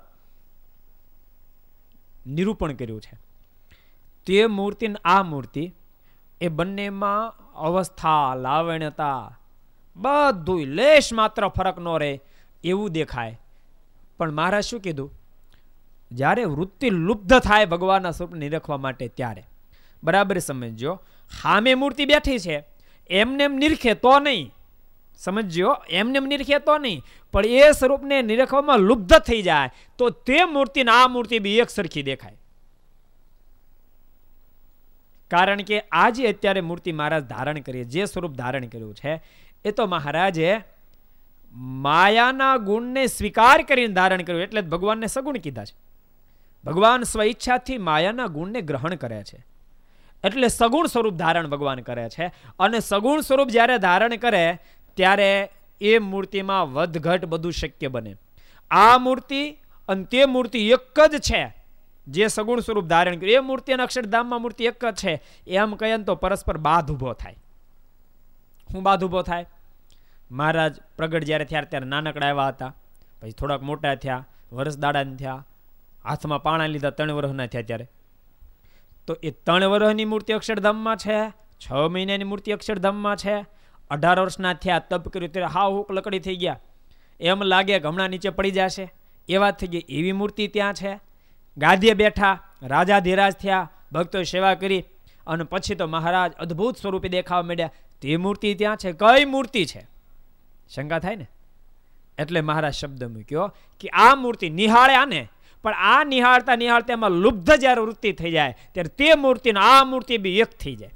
નિરૂપણ કર્યું છે. તે મૂર્તિ ને આ મૂર્તિ એ બંનેમાં અવસ્થા, લાવણ્યતા બધું લેશ માત્ર ફરક ન રહે એવું દેખાય. પણ મહારાજ શું કીધું? જ્યારે વૃત્તિ લુબ્ધ થાય ભગવાનના સ્વરૂપ નિરખવા માટે ત્યારે બરાબર સમજો. સામે મૂર્તિ બેઠી છે એમને એમ નિરખે તો નહીં, સમજો, એમને એમ નિરખે તો નહીં, પણ એ સ્વરૂપને નિરખવામાં લુબ્ધ થઈ જાય તો તે મૂર્તિ ને આ મૂર્તિ બી એક સરખી દેખાય. કારણ કે આજે અત્યારે મૂર્તિ મહારાજ ધારણ કરી, જે સ્વરૂપ ધારણ કર્યું છે એ તો મહારાજે માયાના ગુણને સ્વીકાર કરીને ધારણ કર્યું, એટલે ભગવાનને સગુણ કીધા છે. ભગવાન સ્વઈચ્છાથી માયાના ગુણને ગ્રહણ કરે છે એટલે સગુણ સ્વરૂપ ધારણ ભગવાન કરે છે. અને સગુણ સ્વરૂપ જ્યારે ધારણ કરે ત્યારે એ મૂર્તિમાં વધઘટ બધું શક્ય બને. આ મૂર્તિ અને તે મૂર્તિ એક જ છે જે સગુણ સ્વરૂપ ધારણ કર્યું. એ મૂર્તિ અને અક્ષરધામમાં મૂર્તિ એક જ છે એમ કહીએ તો પરસ્પર બાધ ઉભો થાય. શું બાધ ઉભો થાય? મહારાજ પ્રગટ જ્યારે થયા ત્યારે નાનકડા આવ્યા હતા, પછી થોડાક મોટા થયા, વર્ષ દાડાને થયા, હાથમાં પાણા લીધા 3 વર્ષના થયા ત્યારે તો એ 3 વર્ષની મૂર્તિ અક્ષરધામમાં છે, 6 મહિનાની મૂર્તિ અક્ષરધામમાં છે, 18 વર્ષના થયા તપ કર્યું ત્યારે હાવ હુક લકડી થઈ ગયા, એમ લાગે કે હમણાં નીચે પડી જશે એવા થઈ ગઈ એવી મૂર્તિ ત્યાં છે. ગાદીએ બેઠા, રાજાધીરાજ થયા, ભક્તોએ સેવા કરી અને પછી તો મહારાજ અદ્ભુત સ્વરૂપે દેખાવા માંડ્યા, તે મૂર્તિ ત્યાં છે. કઈ મૂર્તિ છે? શંકા થાય ને. એટલે મહારાજ શબ્દ મૂક્યો કે આ મૂર્તિ નિહાળે આને, પણ આ નિહાળતા નિહાળતા એમાં લુબ્ધ જ્યારે વૃત્તિ થઈ જાય ત્યારે તે મૂર્તિ ને આ મૂર્તિ બી એક થઈ જાય.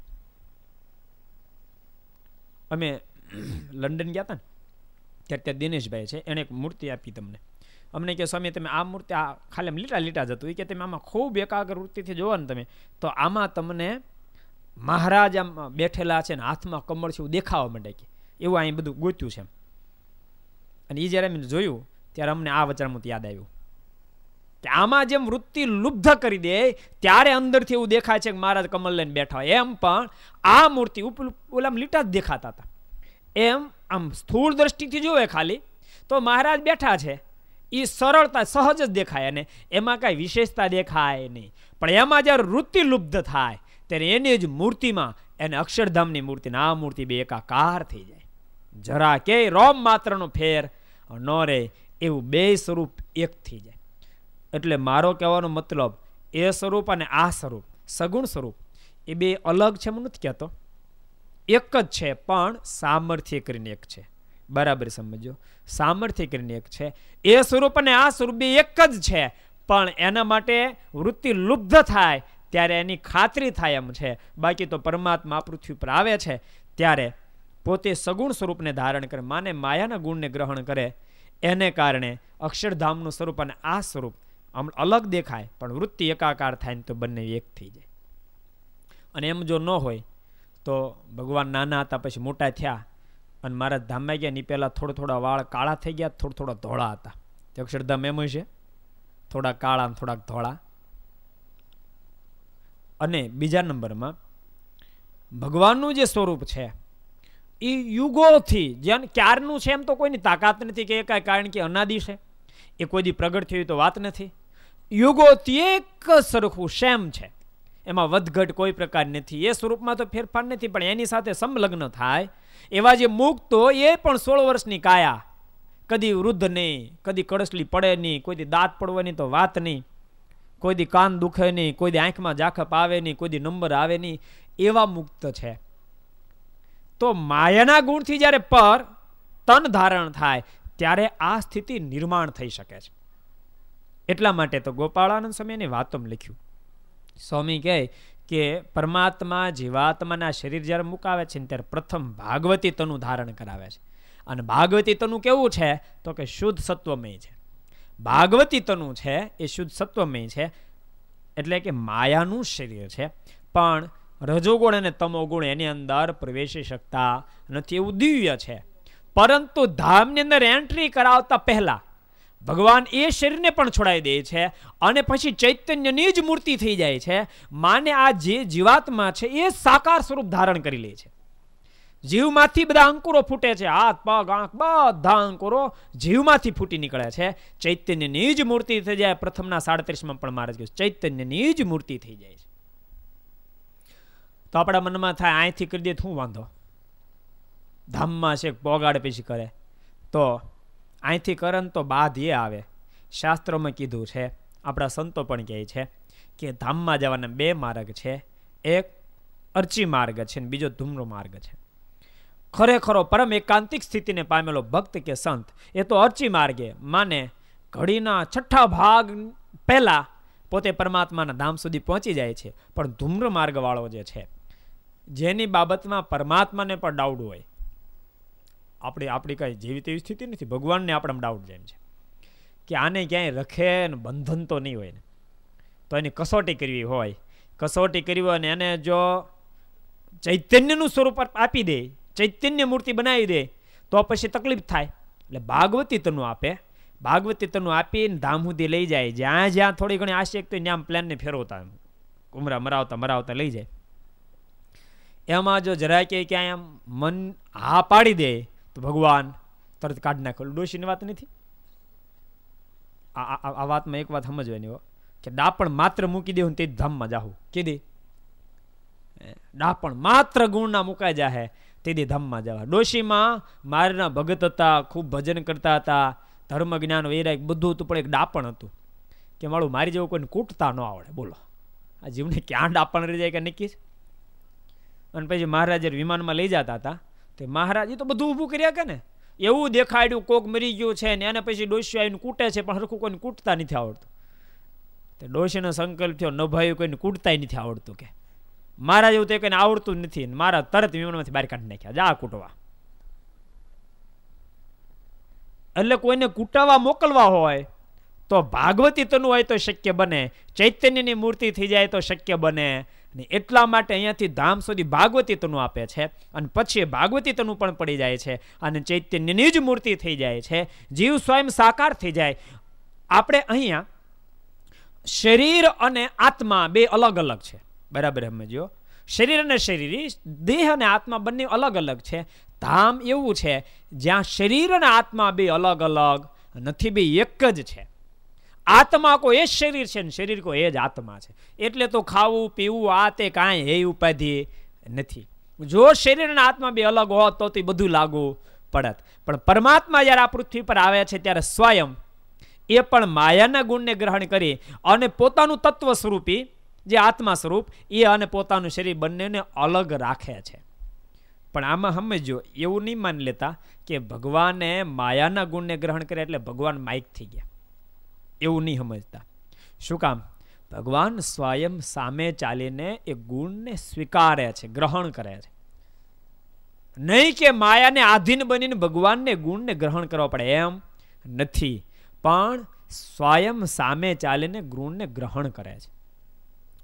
અમે લંડન ગયા હતા ને ત્યારે ત્યાં દિનેશભાઈ છે, એને એક મૂર્તિ આપી તમને. અમને કે સ્વામી તમે આ મૂર્તિ આ ખાલી લીટા લીટા જતું, કે તમે આમાં ખૂબ એકાગ્ર વૃત્તિથી જોવો ને તમે તો આમાં તમને મહારાજ આમ બેઠેલા છે ને હાથમાં કમળ છે એવું દેખાવા માંડે, કે એવું અહીં બધું ગોત્યું છે. અને એ જ્યારે અમે જોયું ત્યારે અમને આ વચનામૃત યાદ આવ્યું કે આમાં જેમ વૃત્તિ લુબ્ધ કરી દે ત્યારે અંદરથી એવું દેખાય છે કે મહારાજ કમળ લઈને બેઠા હોય, એમ પણ આ મૂર્તિ ઓલામ લીટા જ દેખાતા હતા. એમ આમ સ્થૂળ દ્રષ્ટિથી જોવે ખાલી તો મહારાજ બેઠા છે એ સરળતા સહજ જ દેખાય અને એમાં કાંઈ વિશેષતા દેખાય નહીં. પણ એમાં જ્યારે વૃત્તિ લુબ્ધ થાય ત્યારે એની જ મૂર્તિમાં એને અક્ષરધામની મૂર્તિ આ મૂર્તિ બે એકાકાર થઈ જાય. જરા કે રોમ માત્રનો ફેર ન રહે એવું બે સ્વરૂપ એક થઈ જાય. એટલે મારો કહેવાનો મતલબ એ સ્વરૂપ અને આ સ્વરૂપ સગુણ સ્વરૂપ એ બે અલગ છે હું નથી કહેતો, એક જ છે પણ સામર્થ્ય કરીને એક છે. બરાબર સમજો, સામર્થ્ય કરીને એક છે. એ સ્વરૂપ અને આ સ્વરૂપ બે એક જ છે પણ એના માટે વૃત્તિ લુબ્ધ થાય ત્યારે એની ખાતરી થાય એમ છે. બાકી તો પરમાત્મા પૃથ્વી પર આવે છે ત્યારે પોતે સગુણ સ્વરૂપને ધારણ કરે, માને માયાના ગુણને ગ્રહણ કરે, એને કારણે અક્ષરધામનું સ્વરૂપ અને આ સ્વરૂપ આમ અલગ દેખાય પણ વૃત્તિ એકાકાર થાય ને તો બંને એક થઈ જાય. અને એમ જો ન હોય તો ભગવાન નાના હતા પછી મોટા થયા અને મારા ધામમાં ગયા ની પહેલાં થોડા વાળ કાળા થઈ ગયા, થોડા ધોળા હતા. તે અક્ષરધામ એમ છે થોડા કાળા થોડાક ધોળા. અને બીજા નંબરમાં ભગવાનનું જે સ્વરૂપ છે એ યુગોથી જેમ ક્યારનું છે એમ તો કોઈની તાકાત નથી કે કાંઈ, કારણ કે અનાદિ છે, એ કોઈ દી પ્રગટ થયું તો વાત નથી. યુગોથી એક સરખું સેમ છે, એમાં વધઘટ કોઈ પ્રકાર નથી, એ સ્વરૂપમાં તો ફેરફાર નથી. પણ એની સાથે સંલગ્ન થાય એવા જે મુક્તો, એ પણ 16 વર્ષની કાયા, કદી વૃદ્ધ નહીં, કદી કળસલી પડે નહીં, કોઈ દી દાંત પડવાની તો વાત નહીં, કોઈ દી કાન દુખે નહીં, કોઈ દી આંખમાં ઝાખપ આવે નહીં, કોઈ દી નંબર આવે નહીં, એવા મુક્ત છે. તો માયાના ગુણથી જ્યારે પર તન ધારણ થાય ત્યારે આ સ્થિતિ નિર્માણ થઈ શકે છે. એટલા માટે તો ગોપાળાનંદ સ્વામીની વાતોમાં લખ્યું. સ્વામી કહે કે પરમાત્મા જીવાત્માના શરીર જ્યારે મુકાવે છે ત્યારે પ્રથમ ભાગવતી તનું ધારણ કરાવે છે. અને ભાગવતી તનું કેવું છે તો કે શુદ્ધ સત્વમય છે. ભાગવતી તનું છે એ શુદ્ધ સત્વમય છે, એટલે કે માયાનું શરીર છે, પણ રજોગુણ અને તમોગુણ એની અંદર પ્રવેશી શકતા નથી, એવું દિવ્ય છે. પરંતુ ધામની અંદર એન્ટ્રી કરાવતા પહેલા ભગવાન એ શરીરને પણ છોડાવી દે છે અને પછી ચૈતન્યની જ મૂર્તિ થઈ જાય છે. માને આ જે જીવાત્મા છે એ સાકાર સ્વરૂપ ધારણ કરી લે છે. જીવમાંથી બધા અંકુરો ફૂટે છે, હાથ પગ આંખ બધા અંકુરો જીવમાંથી ફૂટી નીકળે છે. ચૈતન્યની જ મૂર્તિ થઈ જાય. પ્રથમના 37માં પણ મહારાજ કહ્યું ચૈતન્યની જ મૂર્તિ થઈ જાય છે. તો આપણા મનમાં થાય અહીંથી કરી દે શું વાંધો, ધામમાં છે પોગાડે પછી કરે, તો અહીંથી કરે ને તો બાદ એ આવે. શાસ્ત્રોમાં કીધું છે, આપણા સંતો પણ કહે છે કે ધામમાં જવાના 2 માર્ગ છે, એક અર્ચી માર્ગ છે ને બીજો ધૂમ્ર માર્ગ છે. ખરેખરો પરમ એકાંતિક સ્થિતિને પામેલો ભક્ત કે સંત એ તો અર્ચી માર્ગે માને ઘડીના 6ઠા ભાગ પહેલા પોતે પરમાત્માના ધામ સુધી પહોંચી જાય છે. પણ ધૂમ્ર માર્ગ વાળો જે છે, જેની બાબતમાં પરમાત્માને પણ ડાઉટ હોય, આપણી કઈ જેવી તેવી સ્થિતિ નથી, ભગવાનને આપણે ડાઉટ જેમ છે કે આને ક્યાંય રખે ને બંધન તો નહીં હોય ને, તો એની કસોટી કરવી હોય, કસોટી કરવી હોય ને એને જો ચૈતન્યનું સ્વરૂપ આપી દે, ચૈતન્ય મૂર્તિ બનાવી દે તો પછી તકલીફ થાય. એટલે ભાગવતી તનું આપે, ભાગવતી તનું આપીને ધામ સુધી લઈ જાય. જ્યાં જ્યાં થોડી ઘણી આશેક તો ત્યાં પ્લેનને ફેરવતા ઉમરા મરાવતા લઈ જાય. એમાં જો જરા કે ક્યાંય આમ મન હા પાડી દે તો ભગવાન તરત કાઢી નાખે. ડોશીની વાત નથી. આ વાતમાં એક વાત સમજવાની હો કે ડાપણ માત્ર મૂકી દેવું તે ધામમાં જાહું કીધી. ડાપણ માત્ર ગુણના મુકાઈ જાહે તેથી ધામમાં જવા. ડોશીમાં મારના ભગત હતા, ખૂબ ભજન કરતા હતા, ધર્મ જ્ઞાન વૈરાગ બધું હતું, પણ એક ડાપણ હતું કે મારું મારી જેવું કોઈને કૂટતા ન આવડે. બોલો આ જીવને ક્યાં ડાપણ રહી જાય કે નક્કી. અને પછી મહારાજ વિમાનમાં લઈ જતા હતા તે મહારાજ તો બધું ઊભું કર્યા કે ને, એવું દેખાડ્યું કોક મરી ગયું છે ને એને પછી ડોશી આવીને કૂટે છે, પણ હરખું કોઈને કૂટતા નથી આવડતું. તે ડોશીનો સંકલ્પ થયો ન ભાઈ કોઈને કૂટતા નથી આવડતું કે મહારાજ એવું તો કોઈને આવડતું નથી. મારા તરત વિમાનમાંથી બહાર કાઢી નાખ્યા, જા કૂટવા. એટલે કોઈને કૂટાવા મોકલવા હોય તો ભાગવતી તનું હોય તો શક્ય બને, ચૈતન્યની મૂર્તિ થઈ જાય તો શક્ય બને. એટલા માટે અહીંયાથી ધામ સુધી ભાગવતી તનું આપે છે અને પછી ભાગવતી તનું પણ પડી જાય છે અને ચૈતન્યની જ મૂર્તિ થઈ જાય છે. જીવ સ્વયં સાકાર થઈ જાય. આપણે અહીંયા શરીર અને આત્મા બે અલગ અલગ છે, બરાબર સમજો. શરીર અને શરીરી, દેહ અને આત્મા બંને અલગ અલગ છે. ધામ એવું છે જ્યાં શરીર અને આત્મા બે અલગ અલગ નથી, બે એક જ છે. આત્મા કોઈ એ જ શરીર છે ને શરીર કોઈ એ જ આત્મા છે. એટલે તો ખાવું પીવું આ તે કાંઈ એ ઉપાધિ નથી. જો શરીર અને આત્મા બે અલગ હોત તો બધું લાગુ પડત. પણ પરમાત્મા જ્યારે આ પૃથ્વી પર આવે છે ત્યારે સ્વયં એ પણ માયાના ગુણને ગ્રહણ કરી અને પોતાનું તત્વ સ્વરૂપી જે આત્મા સ્વરૂપ એ અને પોતાનું શરીર બંનેને અલગ રાખે છે. પણ આમાં સમજો, એવું નહીં માની લેતા કે ભગવાને માયાના ગુણને ગ્રહણ કર્યા એટલે ભગવાન માઇક થઈ ગયા, એવું નહીં સમજતા. શું કામ? ભગવાન સ્વયં સામે ચાલીને એ ગુણને સ્વીકારે છે, ગ્રહણ કરે છે. નહીં કે માયાને આધીન બનીને ભગવાનને ગુણને ગ્રહણ કરવા પડે એમ નથી, પણ સ્વયં સામે ચાલીને ગુણને ગ્રહણ કરે છે.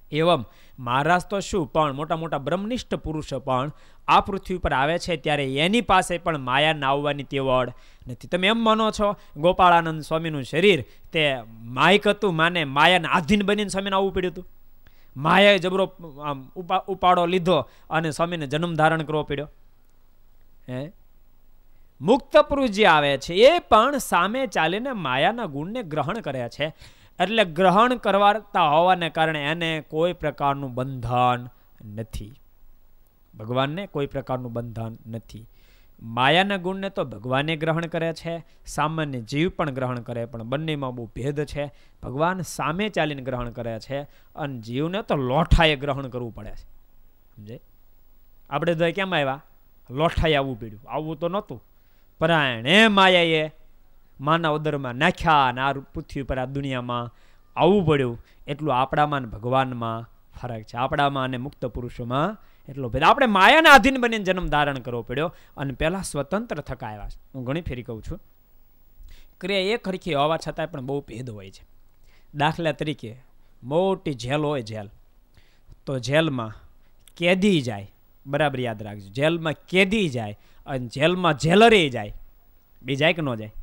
એવમ મહારાજ તો શું, પણ મોટા મોટા બ્રહ્મનિષ્ઠ પુરુષો પણ આ પૃથ્વી પર આવે છે ત્યારે એની પાસે પણ માયાના આવવાની તેવડ નથી. તમે એમ માનો છો ગોપાળાનંદ સ્વામીનું શરીર તે માયક હતું, માને માયાના આધીન બનીને સ્વામીને આવવું પડ્યું હતું? માયાએ જબરો ઉપાડો લીધો અને સ્વામીને જન્મ ધારણ કરવો પડ્યો? હે, મુક્ત પુરુષ જે આવે છે એ પણ સામે ચાલીને માયાના ગુણને ગ્રહણ કરે છે. એટલે ગ્રહણ કરવાતા હોવાને કારણે એને કોઈ પ્રકારનું બંધન નથી. ભગવાનને કોઈ પ્રકારનું બંધન નથી. માયાના ગુણને તો ભગવાને ગ્રહણ કરે છે, સામાન્ય જીવ પણ ગ્રહણ કરે, પણ બંનેમાં બહુ ભેદ છે. ભગવાન સામે ચાલીને ગ્રહણ કરે છે અને જીવને તો લોઠાએ ગ્રહણ કરવું પડે છે. સમજે? આપણે તો કેમ આવ્યા? લોઠાએ આવવું પડ્યું. આવવું તો નહોતું, પરાયણે માયાએ માના ઉદરમાં નાખ્યા અને આ પૃથ્વી પર આ દુનિયામાં આવવું પડ્યું. એટલું આપણામાં અને ભગવાનમાં ફરક છે. આપણામાં અને મુક્ત પુરુષોમાં એટલો ભેદ. આપણે માયાના આધીન બનીને જન્મ ધારણ કરવો પડ્યો અને પહેલા સ્વતંત્ર થકા આવ્યા છે. હું ઘણી ફેરી કહું છું, ક્રિયા એક હરખી હોવા છતાંય પણ બહુ ભેદ હોય છે. દાખલા તરીકે મોટી જેલ હોય, જેલ તો જેલમાં કેદી જાય, બરાબર યાદ રાખજો, જેલમાં કેદી જાય અને જેલમાં જેલરે જાય, બે જાય કે ન જાય?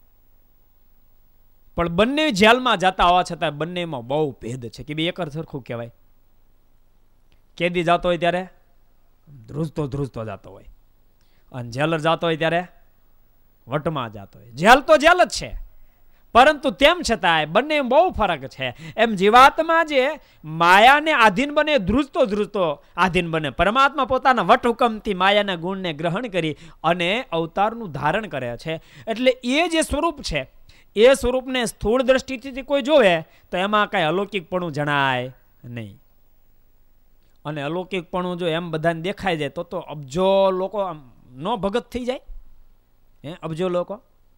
પણ બંને જેલમાં જતા હોવા છતાં બંનેમાં બહુ ભેદ છે કે બે એક સરખું કહેવાય. કેદી જતો હોય ત્યારે ધ્રુજતો ધ્રુજતો જતો હોય અને જેલર જતો હોય ત્યારે વટમાં જતો હોય. જેલ તો જેલ જ છે, પરંતુ તેમ છતાંય બંને બહુ ફરક છે. એમ જીવાત્મા જે માયાને આધીન બને, ધ્રુજતો ધ્રુજતો આધીન બને, પરમાત્મા પોતાના વટ હુકમથી માયાના ગુણને ગ્રહણ કરી અને અવતારનું ધારણ કરે છે. એટલે એ જે સ્વરૂપ છે એ સ્વરૂપને સ્થૂળ દ્રષ્ટિથી કોઈ જોવે તો એમાં કાંઈ અલૌકિકપણું જણાય નહીં. અને અલૌકિકપણું જો એમ બધાને દેખાઈ જાય તો અબજો લોકો નો ભગત થઈ જાય, હે, અબજો લોકો.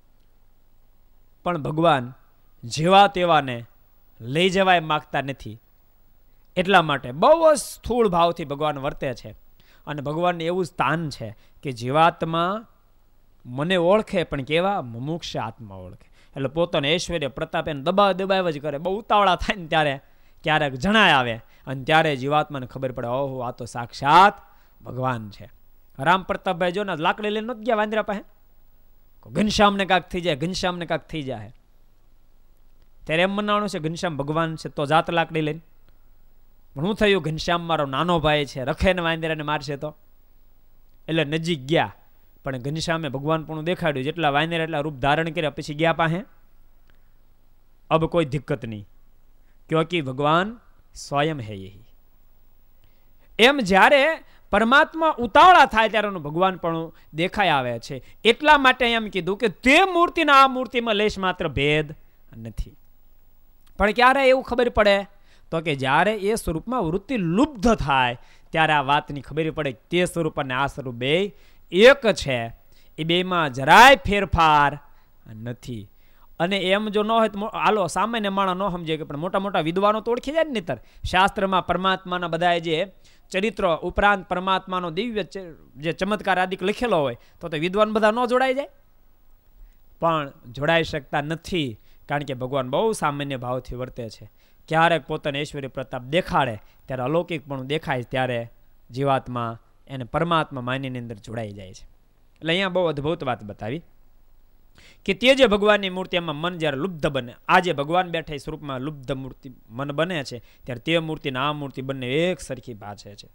પણ ભગવાન જેવા તેવાને લઈ જવાય માગતા નથી. એટલા માટે બહુ જ સ્થૂળ ભાવથી ભગવાન વર્તે છે. અને ભગવાનને એવું સ્થાન છે કે જીવાત્મા મને ઓળખે, પણ કેવા મુમુક્ષ આત્મા ઓળખે. એટલે પોતાને ઐશ્વર્ય પ્રતાપ એને દબાવ જ કરે. બહુ ઉતાવળા થાય ને ત્યારે ક્યારેક જણાય આવે અને ત્યારે જીવાત્માને ખબર પડે, ઓહો આ તો સાક્ષાત ભગવાન છે. રામ પ્રતાપભાઈ જો ને લાકડી લઈને નથી ગયા વાંદરા પાસે, ઘનશ્યામને કાંક થઈ જાય, ઘનશ્યામને કાંક થઈ જાય. ત્યારે એમ મનાણું છે ઘનશ્યામ ભગવાન છે તો જાત લાકડી લઈને. પણ હું થયું, ઘનશ્યામ મારો નાનો ભાઈ છે, રખે ને વાંદરાને મારશે તો. એટલે નજીક ગયા, પણ ઘનશ્યામે ભગવાન પણ દેખાડ્યું. જેટલા વાંદરા એટલા રૂપ ધારણ કર્યા પછી ગયા પાસે. અબ કોઈ દિક્કત નહીં, ક્યોંકિ ભગવાન સ્વયં હૈ યહી. એમ જ્યારે પરમાત્મા ઉતાવળા થાય ત્યારે એનું ભગવાન પણ દેખાઈ આવે છે. એટલા માટે એમ કીધું કે તે મૂર્તિના આ મૂર્તિમાં લેશ માત્ર ભેદ નથી. પણ ક્યારે એવું ખબર પડે તો કે જ્યારે એ સ્વરૂપમાં વૃત્તિ લુબ્ધ થાય ત્યારે આ વાતની ખબર પડે કે તે સ્વરૂપ અને આ સ્વરૂપ બે એક છે. એ બેમાં જરાય ફેરફાર નથી. અને એમ જો ન હોય તો હાલો સામાન્ય માણસ ન સમજે કે, પણ મોટા મોટા વિદ્વાનો તો ઓળખી જાય ને. નહીતર શાસ્ત્રમાં પરમાત્માના બધા જે ચરિત્ર ઉપરાંત પરમાત્માનો દિવ્ય જે ચમત્કાર આદિક લખેલો હોય તો વિદ્વાન બધા ન જોડાઈ જાય? પણ જોડાઈ શકતા નથી, કારણ કે ભગવાન બહુ સામાન્ય ભાવથી વર્તે છે. ક્યારેક પોતાને ઐશ્વર્ય પ્રતાપ દેખાડે ત્યારે અલૌકિક પણ દેખાય, ત્યારે જીવાત્મા એને પરમાત્મા માનીની અંદર જોડાઈ જાય છે. એટલે અહીંયા બહુ અદ્ભુત વાત બતાવી કે તે જે ભગવાનની મૂર્તિ એમાં મન જ્યારે લુબ્ધ બને, આ જે ભગવાન બેઠા એ સ્વરૂપમાં લુબ્ધ મૂર્તિ મન બને છે, ત્યારે તે મૂર્તિ ને આ મૂર્તિ બંને એક સરખી ભાષે છે.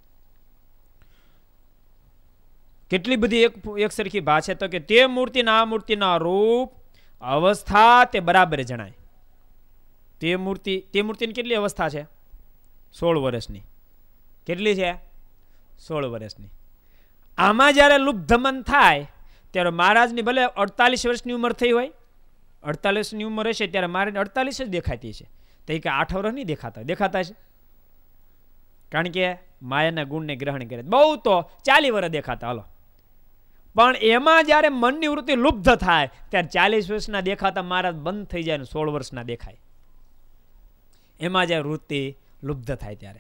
કેટલી બધી એક સરખી ભાષે તો કે તે મૂર્તિના આ મૂર્તિના રૂપ અવસ્થા તે બરાબર જણાય. તે મૂર્તિની કેટલી અવસ્થા છે? 16 વર્ષની. કેટલી છે? 16 વર્ષની. આમાં જ્યારે લુબ્ધ મન થાય ત્યારે મહારાજની ભલે 48 વર્ષની ઉંમર થઈ હોય, 48ની ઉંમર હશે ત્યારે મારે 48 જ દેખાતી છે. તો એ કે 8 વર્ષ નહીં દેખાતા છે, કારણ કે માયાના ગુણને ગ્રહણ કરે. બહુ તો 40 વર્ષ દેખાતા. હાલો, પણ એમાં જ્યારે મનની વૃત્તિ લુબ્ધ થાય ત્યારે 40 વર્ષના દેખાતા મહારાજ બંધ થઈ જાય ને 16 વર્ષના દેખાય. એમાં જ્યારે વૃત્તિ લુબ્ધ થાય ત્યારે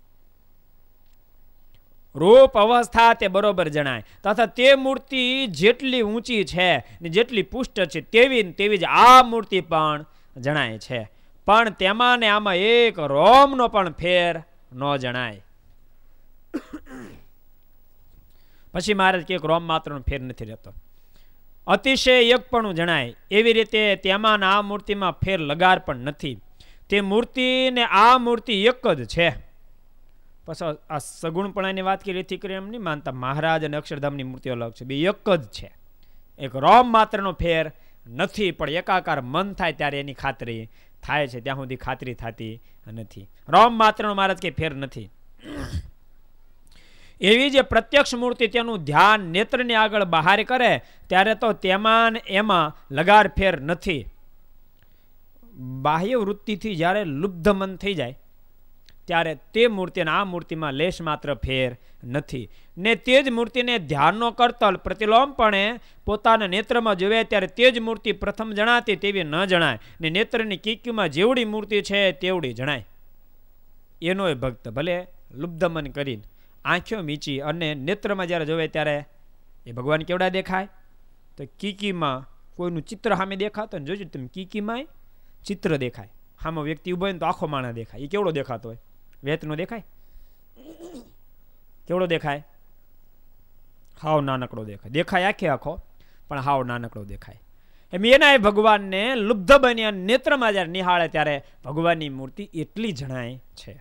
રૂપ અવસ્થા તે બરોબર જણાય. તથા તે મૂર્તિ જેટલી ઊંચી છે ને જેટલી પુષ્ટ છે તેવી જ આ મૂર્તિ પણ જણાય છે. પણ તેમાં ને આમાં એક રોમનો પણ ફેર ન જણાય. પછી મહારાજ કે રોમ માત્રનો ફેર નથી રહેતો, અતિશય એકપણું જણાય. એવી રીતે તેમાં આ મૂર્તિમાં ફેર લગાર પણ નથી. તે મૂર્તિ ને આ મૂર્તિ એક જ છે. પછી આ સગુણપણાની વાત કરી એથી કરી એમ નહીં માનતા. મહારાજ અને અક્ષરધામની મૂર્તિઓ અલગ છે, બે એક જ છે. એક રોમ માત્રનો ફેર નથી, પણ એકાકાર મન થાય ત્યારે એની ખાતરી થાય છે, ત્યાં સુધી ખાતરી થતી નથી. રોમ માત્રનો મહારાજ કે ફેર નથી. એવી જે પ્રત્યક્ષ મૂર્તિ તેનું ધ્યાન નેત્રની આગળ બહાર કરે ત્યારે તો તેમાં એમાં લગાર ફેર નથી. બાહ્ય વૃત્તિથી જ્યારે લુબ્ધ મન થઈ જાય ત્યારે તે મૂર્તિને આ મૂર્તિમાં લેશ માત્ર ફેર નથી. ને તે જ મૂર્તિને ધ્યાનનો કરતલ પ્રતિલોમપણે પોતાના નેત્રમાં જોવે ત્યારે તે જ મૂર્તિ પ્રથમ જણાતી તેવી ન જણાય, ને નેત્રની કીકીમાં જેવડી મૂર્તિ છે તેવડી જણાય. એનો એ ભક્ત ભલે લુબ્ધ મન કરીને આંખો મીચી અને નેત્રમાં જ્યારે જોવે ત્યારે એ ભગવાન કેવડા દેખાય? તો કીકીમાં કોઈનું ચિત્ર સામે દેખાતો ને જોજો તમે, કીકીમાં ચિત્ર દેખાય. સામે વ્યક્તિ ઉભો હોય ને તો આખો માણસ દેખાય. એ કેવડો દેખાતો હોય? વેતનો દેખાય? કેવડો દેખાય? હાવ નાનકડો દેખાય. દેખાય આખે આખો, પણ હાવ નાનકડો દેખાય. એમ એના ભગવાનને લુબ્ધ બન્યા નેત્રમાં જ્યારે નિહાળે ત્યારે ભગવાનની મૂર્તિ એટલી જણાય છે.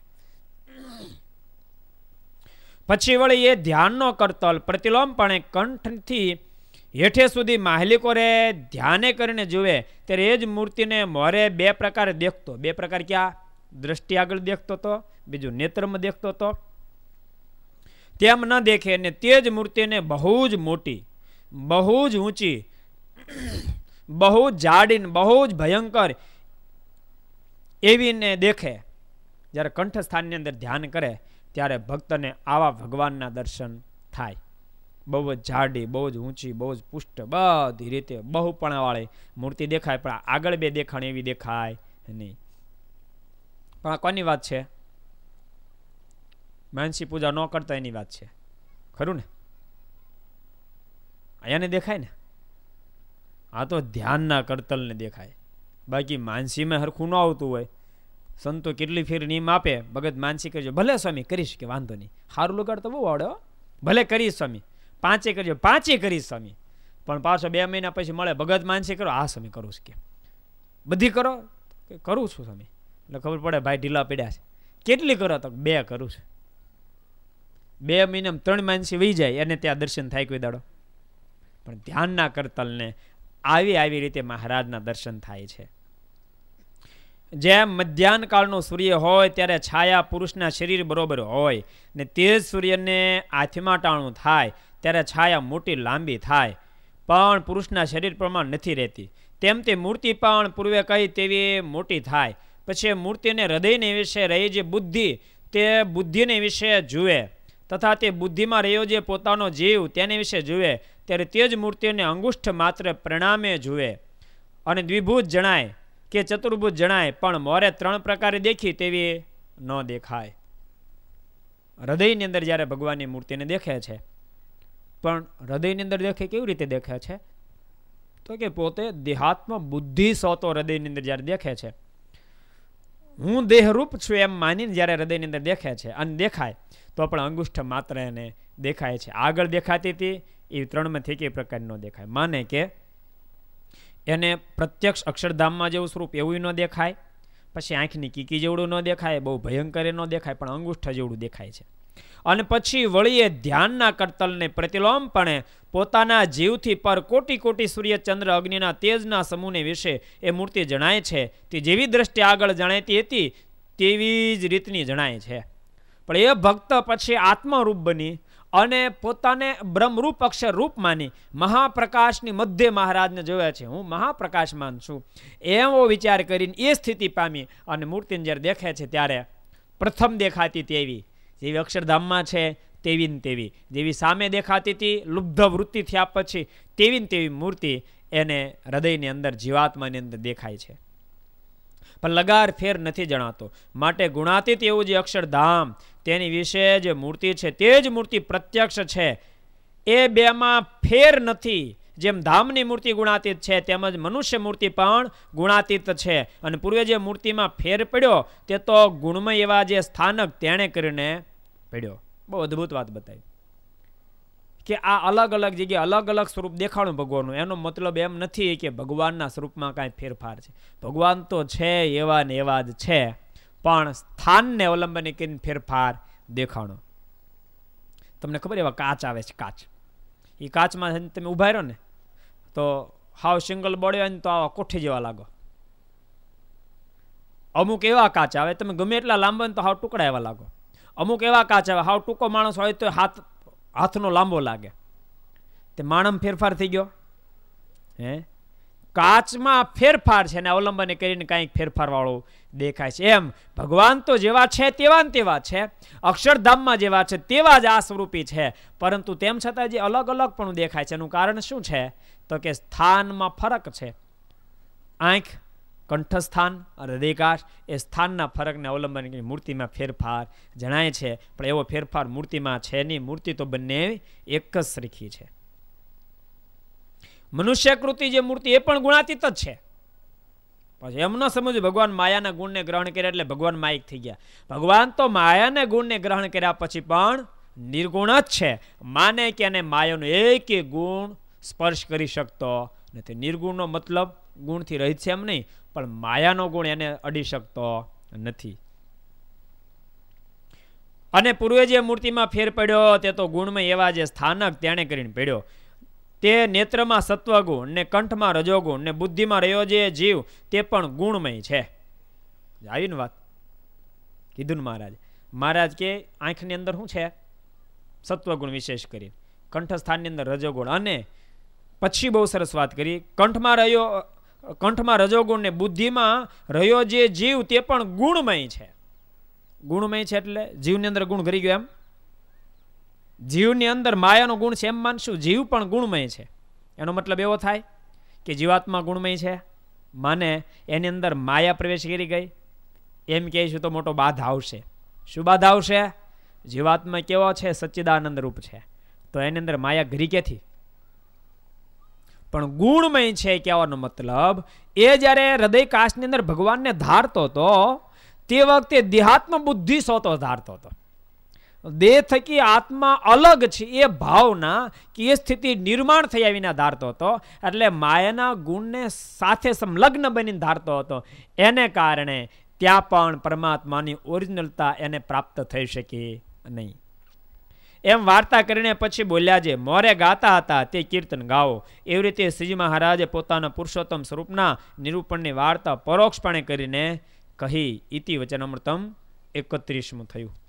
પછી વળી એ ધ્યાનનો કરતલ પ્રતિલોમપણે કંઠથી હેઠે સુધી માહલિકો રે ધ્યાને કરીને જુએ ત્યારે એ જ મૂર્તિને મોરે બે પ્રકારે દેખતો. બે પ્રકાર ક્યાં? દ્રષ્ટિ આગળ દેખતો હતો, બીજું નેત્રમાં દેખતો હતો. તેમ ન દેખે ને તે જ મૂર્તિને બહુ જ મોટી, બહુ જ ઊંચી, બહુ જ જાડી, બહુ જ ભયંકર એવી ને દેખે. જ્યારે કંઠસ્થાનની અંદર ધ્યાન કરે ત્યારે ભક્તને આવા ભગવાનના દર્શન થાય. બહુ જ જાડી, બહુ જ ઊંચી, બહુ જ પુષ્ટ, બધી રીતે બહુપણાવાળી મૂર્તિ દેખાય, પણ આગળ બે દેખાણ એવી દેખાય નહીં. પણ આ કોની વાત છે? માનસી પૂજા ન કરતા એની વાત છે, ખરું ને? અહીંયાને દેખાય ને, આ તો ધ્યાનના કરતલને દેખાય. બાકી માનસીમાં હરખું ન આવતું હોય, સંતો કેટલી ફેર નિયમ આપે, ભગત માનસી કરજો, ભલે સ્વામી કરીશ, કે વાંધો નહીં, સારું લગાડ તો બહુ આવડે, ભલે કરીશ સ્વામી, 5 કરજો, 5 કરીશ સ્વામી. પણ પાછો 2 મહિના પછી મળે, ભગત માનસી કરો, હા સ્વામી કરું છું, કે બધી કરો, કરું છું સ્વામી. એટલે ખબર પડે ભાઈ ઢીલા પડ્યા છે. કેટલી કરો? તો 2 કરું છું. 2 મહિનામાં 3 માનસી વહી જાય અને ત્યાં દર્શન થાય કોઈ દાડો? પણ ધ્યાનના કરતલને આવી રીતે મહારાજના દર્શન થાય છે. જેમ મધ્યાહન કાળનો સૂર્ય હોય ત્યારે છાયા પુરુષના શરીર બરોબર હોય, ને તે જ સૂર્યને હાથમાં ટાણું થાય ત્યારે છાયા મોટી લાંબી થાય, પણ પુરુષના શરીર પ્રમાણ નથી રહેતી. તેમ તે મૂર્તિ પણ પૂર્વે કહી તેવી મોટી થાય. પછી મૂર્તિને હૃદયને વિશે રહી જે બુદ્ધિ, તે બુદ્ધિને વિશે જુએ, તથા તે બુદ્ધિમાં રહ્યો જે પોતાનો જીવ તેને વિશે જુએ ત્યારે તે જ મૂર્તિને અંગુષ્ઠ માત્ર પરિણામે જુએ અને દ્વિભુજ જણાય કે ચતુર્ભુજ જણાય, પણ મોરે 3 પ્રકારે દેખી તેવી ન દેખાય. હૃદયની અંદર જ્યારે ભગવાનની મૂર્તિને દેખે છે, પણ હૃદયની અંદર દેખે કેવી રીતે દેખે છે? તો કે પોતે દેહાત્મ બુદ્ધિ સોતો હૃદયની અંદર જ્યારે દેખે છે, હું દેહરૂપ છું એમ માનીને જ્યારે હૃદયની અંદર દેખે છે અને દેખાય તો પણ અંગુષ્ઠ માત્ર એને દેખાય છે. આગળ દેખાતી હતી એ 3માંથી એક પ્રકાર ન દેખાય. માને કે એને પ્રત્યક્ષ અક્ષરધામમાં જેવું સ્વરૂપ એવું ન દેખાય, પછી આંખની કીકી જેવડું ન દેખાય, બહુ ભયંકર ન દેખાય, પણ અંગુષ્ઠ જેવડું દેખાય છે. અને પછી વળી એ ધ્યાનના કરતલને પ્રતિલોમપણે પોતાના જીવથી પર કોટી કોટી સૂર્ય ચંદ્ર અગ્નિના તેજના સમૂહને વિશે એ મૂર્તિ જણાય છે. તે જેવી દ્રષ્ટિ આગળ જણાતી હતી તેવી જ રીતની જણાય છે. પણ એ ભક્ત પછી આત્મરૂપ બની અને પોતાને બ્રહ્મરૂપ અક્ષર રૂપ માની મહાપ્રકાશની મધ્ય મહારાજને જોયા છે. હું મહાપ્રકાશમાન છું એવો વિચાર કરીને એ સ્થિતિ પામી અને મૂર્તિને જ્યારે દેખે છે ત્યારે પ્રથમ દેખાતી તેવી જેવી અક્ષરધામમાં છે તેવી ને તેવી, જેવી સામે દેખાતી હતી લુબ્ધ વૃત્તિ થયા પછી તેવી ને તેવી મૂર્તિ એને હૃદયની અંદર જીવાત્માની અંદર દેખાય છે, પણ લગાર ફેર નથી જણાતો. માટે ગુણાતીત એવું જે અક્ષરધામ તેની વિશે જે મૂર્તિ છે તે જ મૂર્તિ પ્રત્યક્ષ છે. એ બેમાં ફેર નથી. જેમ ધામની મૂર્તિ ગુણાતીત છે તેમજ મનુષ્ય મૂર્તિ પણ ગુણાતીત છે. અને પૂર્વે જે મૂર્તિમાં ફેર પડ્યો તે તો ગુણમય એવા જે સ્થાનક તેણે કરીને પડ્યો. બહુ અદ્ભુત વાત બતાવી કે આ અલગ અલગ જગ્યાએ અલગ અલગ સ્વરૂપ દેખાણું ભગવાનનું. એનો મતલબ એમ નથી કે ભગવાનના સ્વરૂપમાં કાંઈ ફેરફાર છે. ભગવાન તો છે એવા ને એવા જ છે, પણ સ્થાનને અવલંબને કરીને ફેરફાર દેખાણો. તમને ખબર એવા કાચ આવે છે, કાચ. એ કાચમાં તમે ઉભા રહ્યો ને તો હાવ સિંગલ બોડી હોય ને તો આવા કોઠી જેવા લાગો. અમુક એવા કાચ આવે તમે ગમે એટલા લાંબા ને તો હાવ ટુકડા એવા લાગો. અમુક એવા કાચ આવે હાવ ટૂંકો માણસ હોય તો હાથનો લાંબો લાગે. તે માણસ ફેરફાર થઈ ગયો. હે, કાચમાં ફેરફાર છે ને અવલંબને કરીને કાંઈક ફેરફાર વાળો દેખાય છે. એમ ભગવાન તો જેવા છે તેવા ને તેવા છે, અક્ષરધામમાં જેવા છે તેવા જ આ સ્વરૂપી છે, પરંતુ તેમ છતાં જે અલગ અલગ પણ દેખાય છે એનું કારણ શું છે તો કે સ્થાનમાં ફરક છે. આંખ, કંઠસ્થાન અને હૃદયકાશ એ સ્થાનના ફરકને અવલંબન કરીને મૂર્તિમાં ફેરફાર જણાય છે, પણ એવો ફેરફાર મૂર્તિમાં છે નહીં. મૂર્તિ તો બંને એક જ સરખી છે. મનુષ્યકૃતિ જે મૂર્તિ એ પણ ગુણાતીત જ છે. પછી એમ ન સમજવું ભગવાન માયાના ગુણને ગ્રહણ કર્યા એટલે ભગવાન માયિક થઈ ગયા. ભગવાન તો માયાના ગુણને ગ્રહણ કર્યા પછી પણ નિર્ગુણ જ છે. માને કે એને માયાનો એક ગુણ સ્પર્શ કરી શકતો નથી. નિર્ગુણનો મતલબ ગુણથી રહિત છે એમ નહીં, પણ માયાનો ગુણ એને અડી શકતો નથી. અને પૂર્વે જે મૂર્તિમાં ફેર પડ્યો તે તો ગુણમાં એવા જે સ્થાનક તેણે કરીને પડ્યો. તે નેત્રમાં સત્વગુણ ને કંઠમાં રજોગુણ ને બુદ્ધિમાં રહ્યો જે જીવ તે પણ ગુણમય છે. આવી ને વાત કીધું ને મહારાજ. મહારાજ કે આંખની અંદર શું છે? સત્વગુણ વિશેષ કરી, કંઠસ્થાનની અંદર રજોગુણ, અને પછી બહુ સરસ વાત કરી કંઠમાં રજોગુણ ને બુદ્ધિમાં રહ્યો જે જીવ તે પણ ગુણમય છે. ગુણમય છે એટલે જીવની અંદર ગુણ ઘરી ગયો એમ. જીવની અંદર માયાનો ગુણ છે એમ માનશું, જીવ પણ ગુણમય છે. એનો મતલબ એવો થાય કે જીવાત્મા ગુણમય છે, માને એની અંદર માયા પ્રવેશ કરી ગઈ એમ કહીશું તો મોટો બાધા આવશે. શું બાધા આવશે? જીવાત્મા કેવો છે? સચ્ચિદાનંદ રૂપ છે, તો એની અંદર માયા ઘરી ક્યાંથી? પણ ગુણમય છે કહેવાનો મતલબ એ જ્યારે હૃદય કાશની અંદર ભગવાનને ધારતો હતો તે વખતે દેહાત્મ બુદ્ધિ સોતો ધારતો હતો. દેહ થકી આત્મા અલગ છે એ ભાવના કે એ સ્થિતિ નિર્માણ થયા વિના ધારતો હતો. એટલે માયાના ગુણને સાથે સંલગ્ન બનીને ધારતો હતો. એને કારણે ત્યાં પણ પરમાત્માની ઓરિજિનલતા એને પ્રાપ્ત થઈ શકી નહીં. એમ વાર્તા કરીને પછી બોલ્યા જે મોરે ગાતા હતા તે કીર્તન ગાઓ. એવી રીતે શ્રીજી મહારાજે પોતાના પુરુષોત્તમ સ્વરૂપના નિરૂપણની વાર્તા પરોક્ષપણે કરીને કહી. ઇતિ વચનામૃતમ 31મું થયું.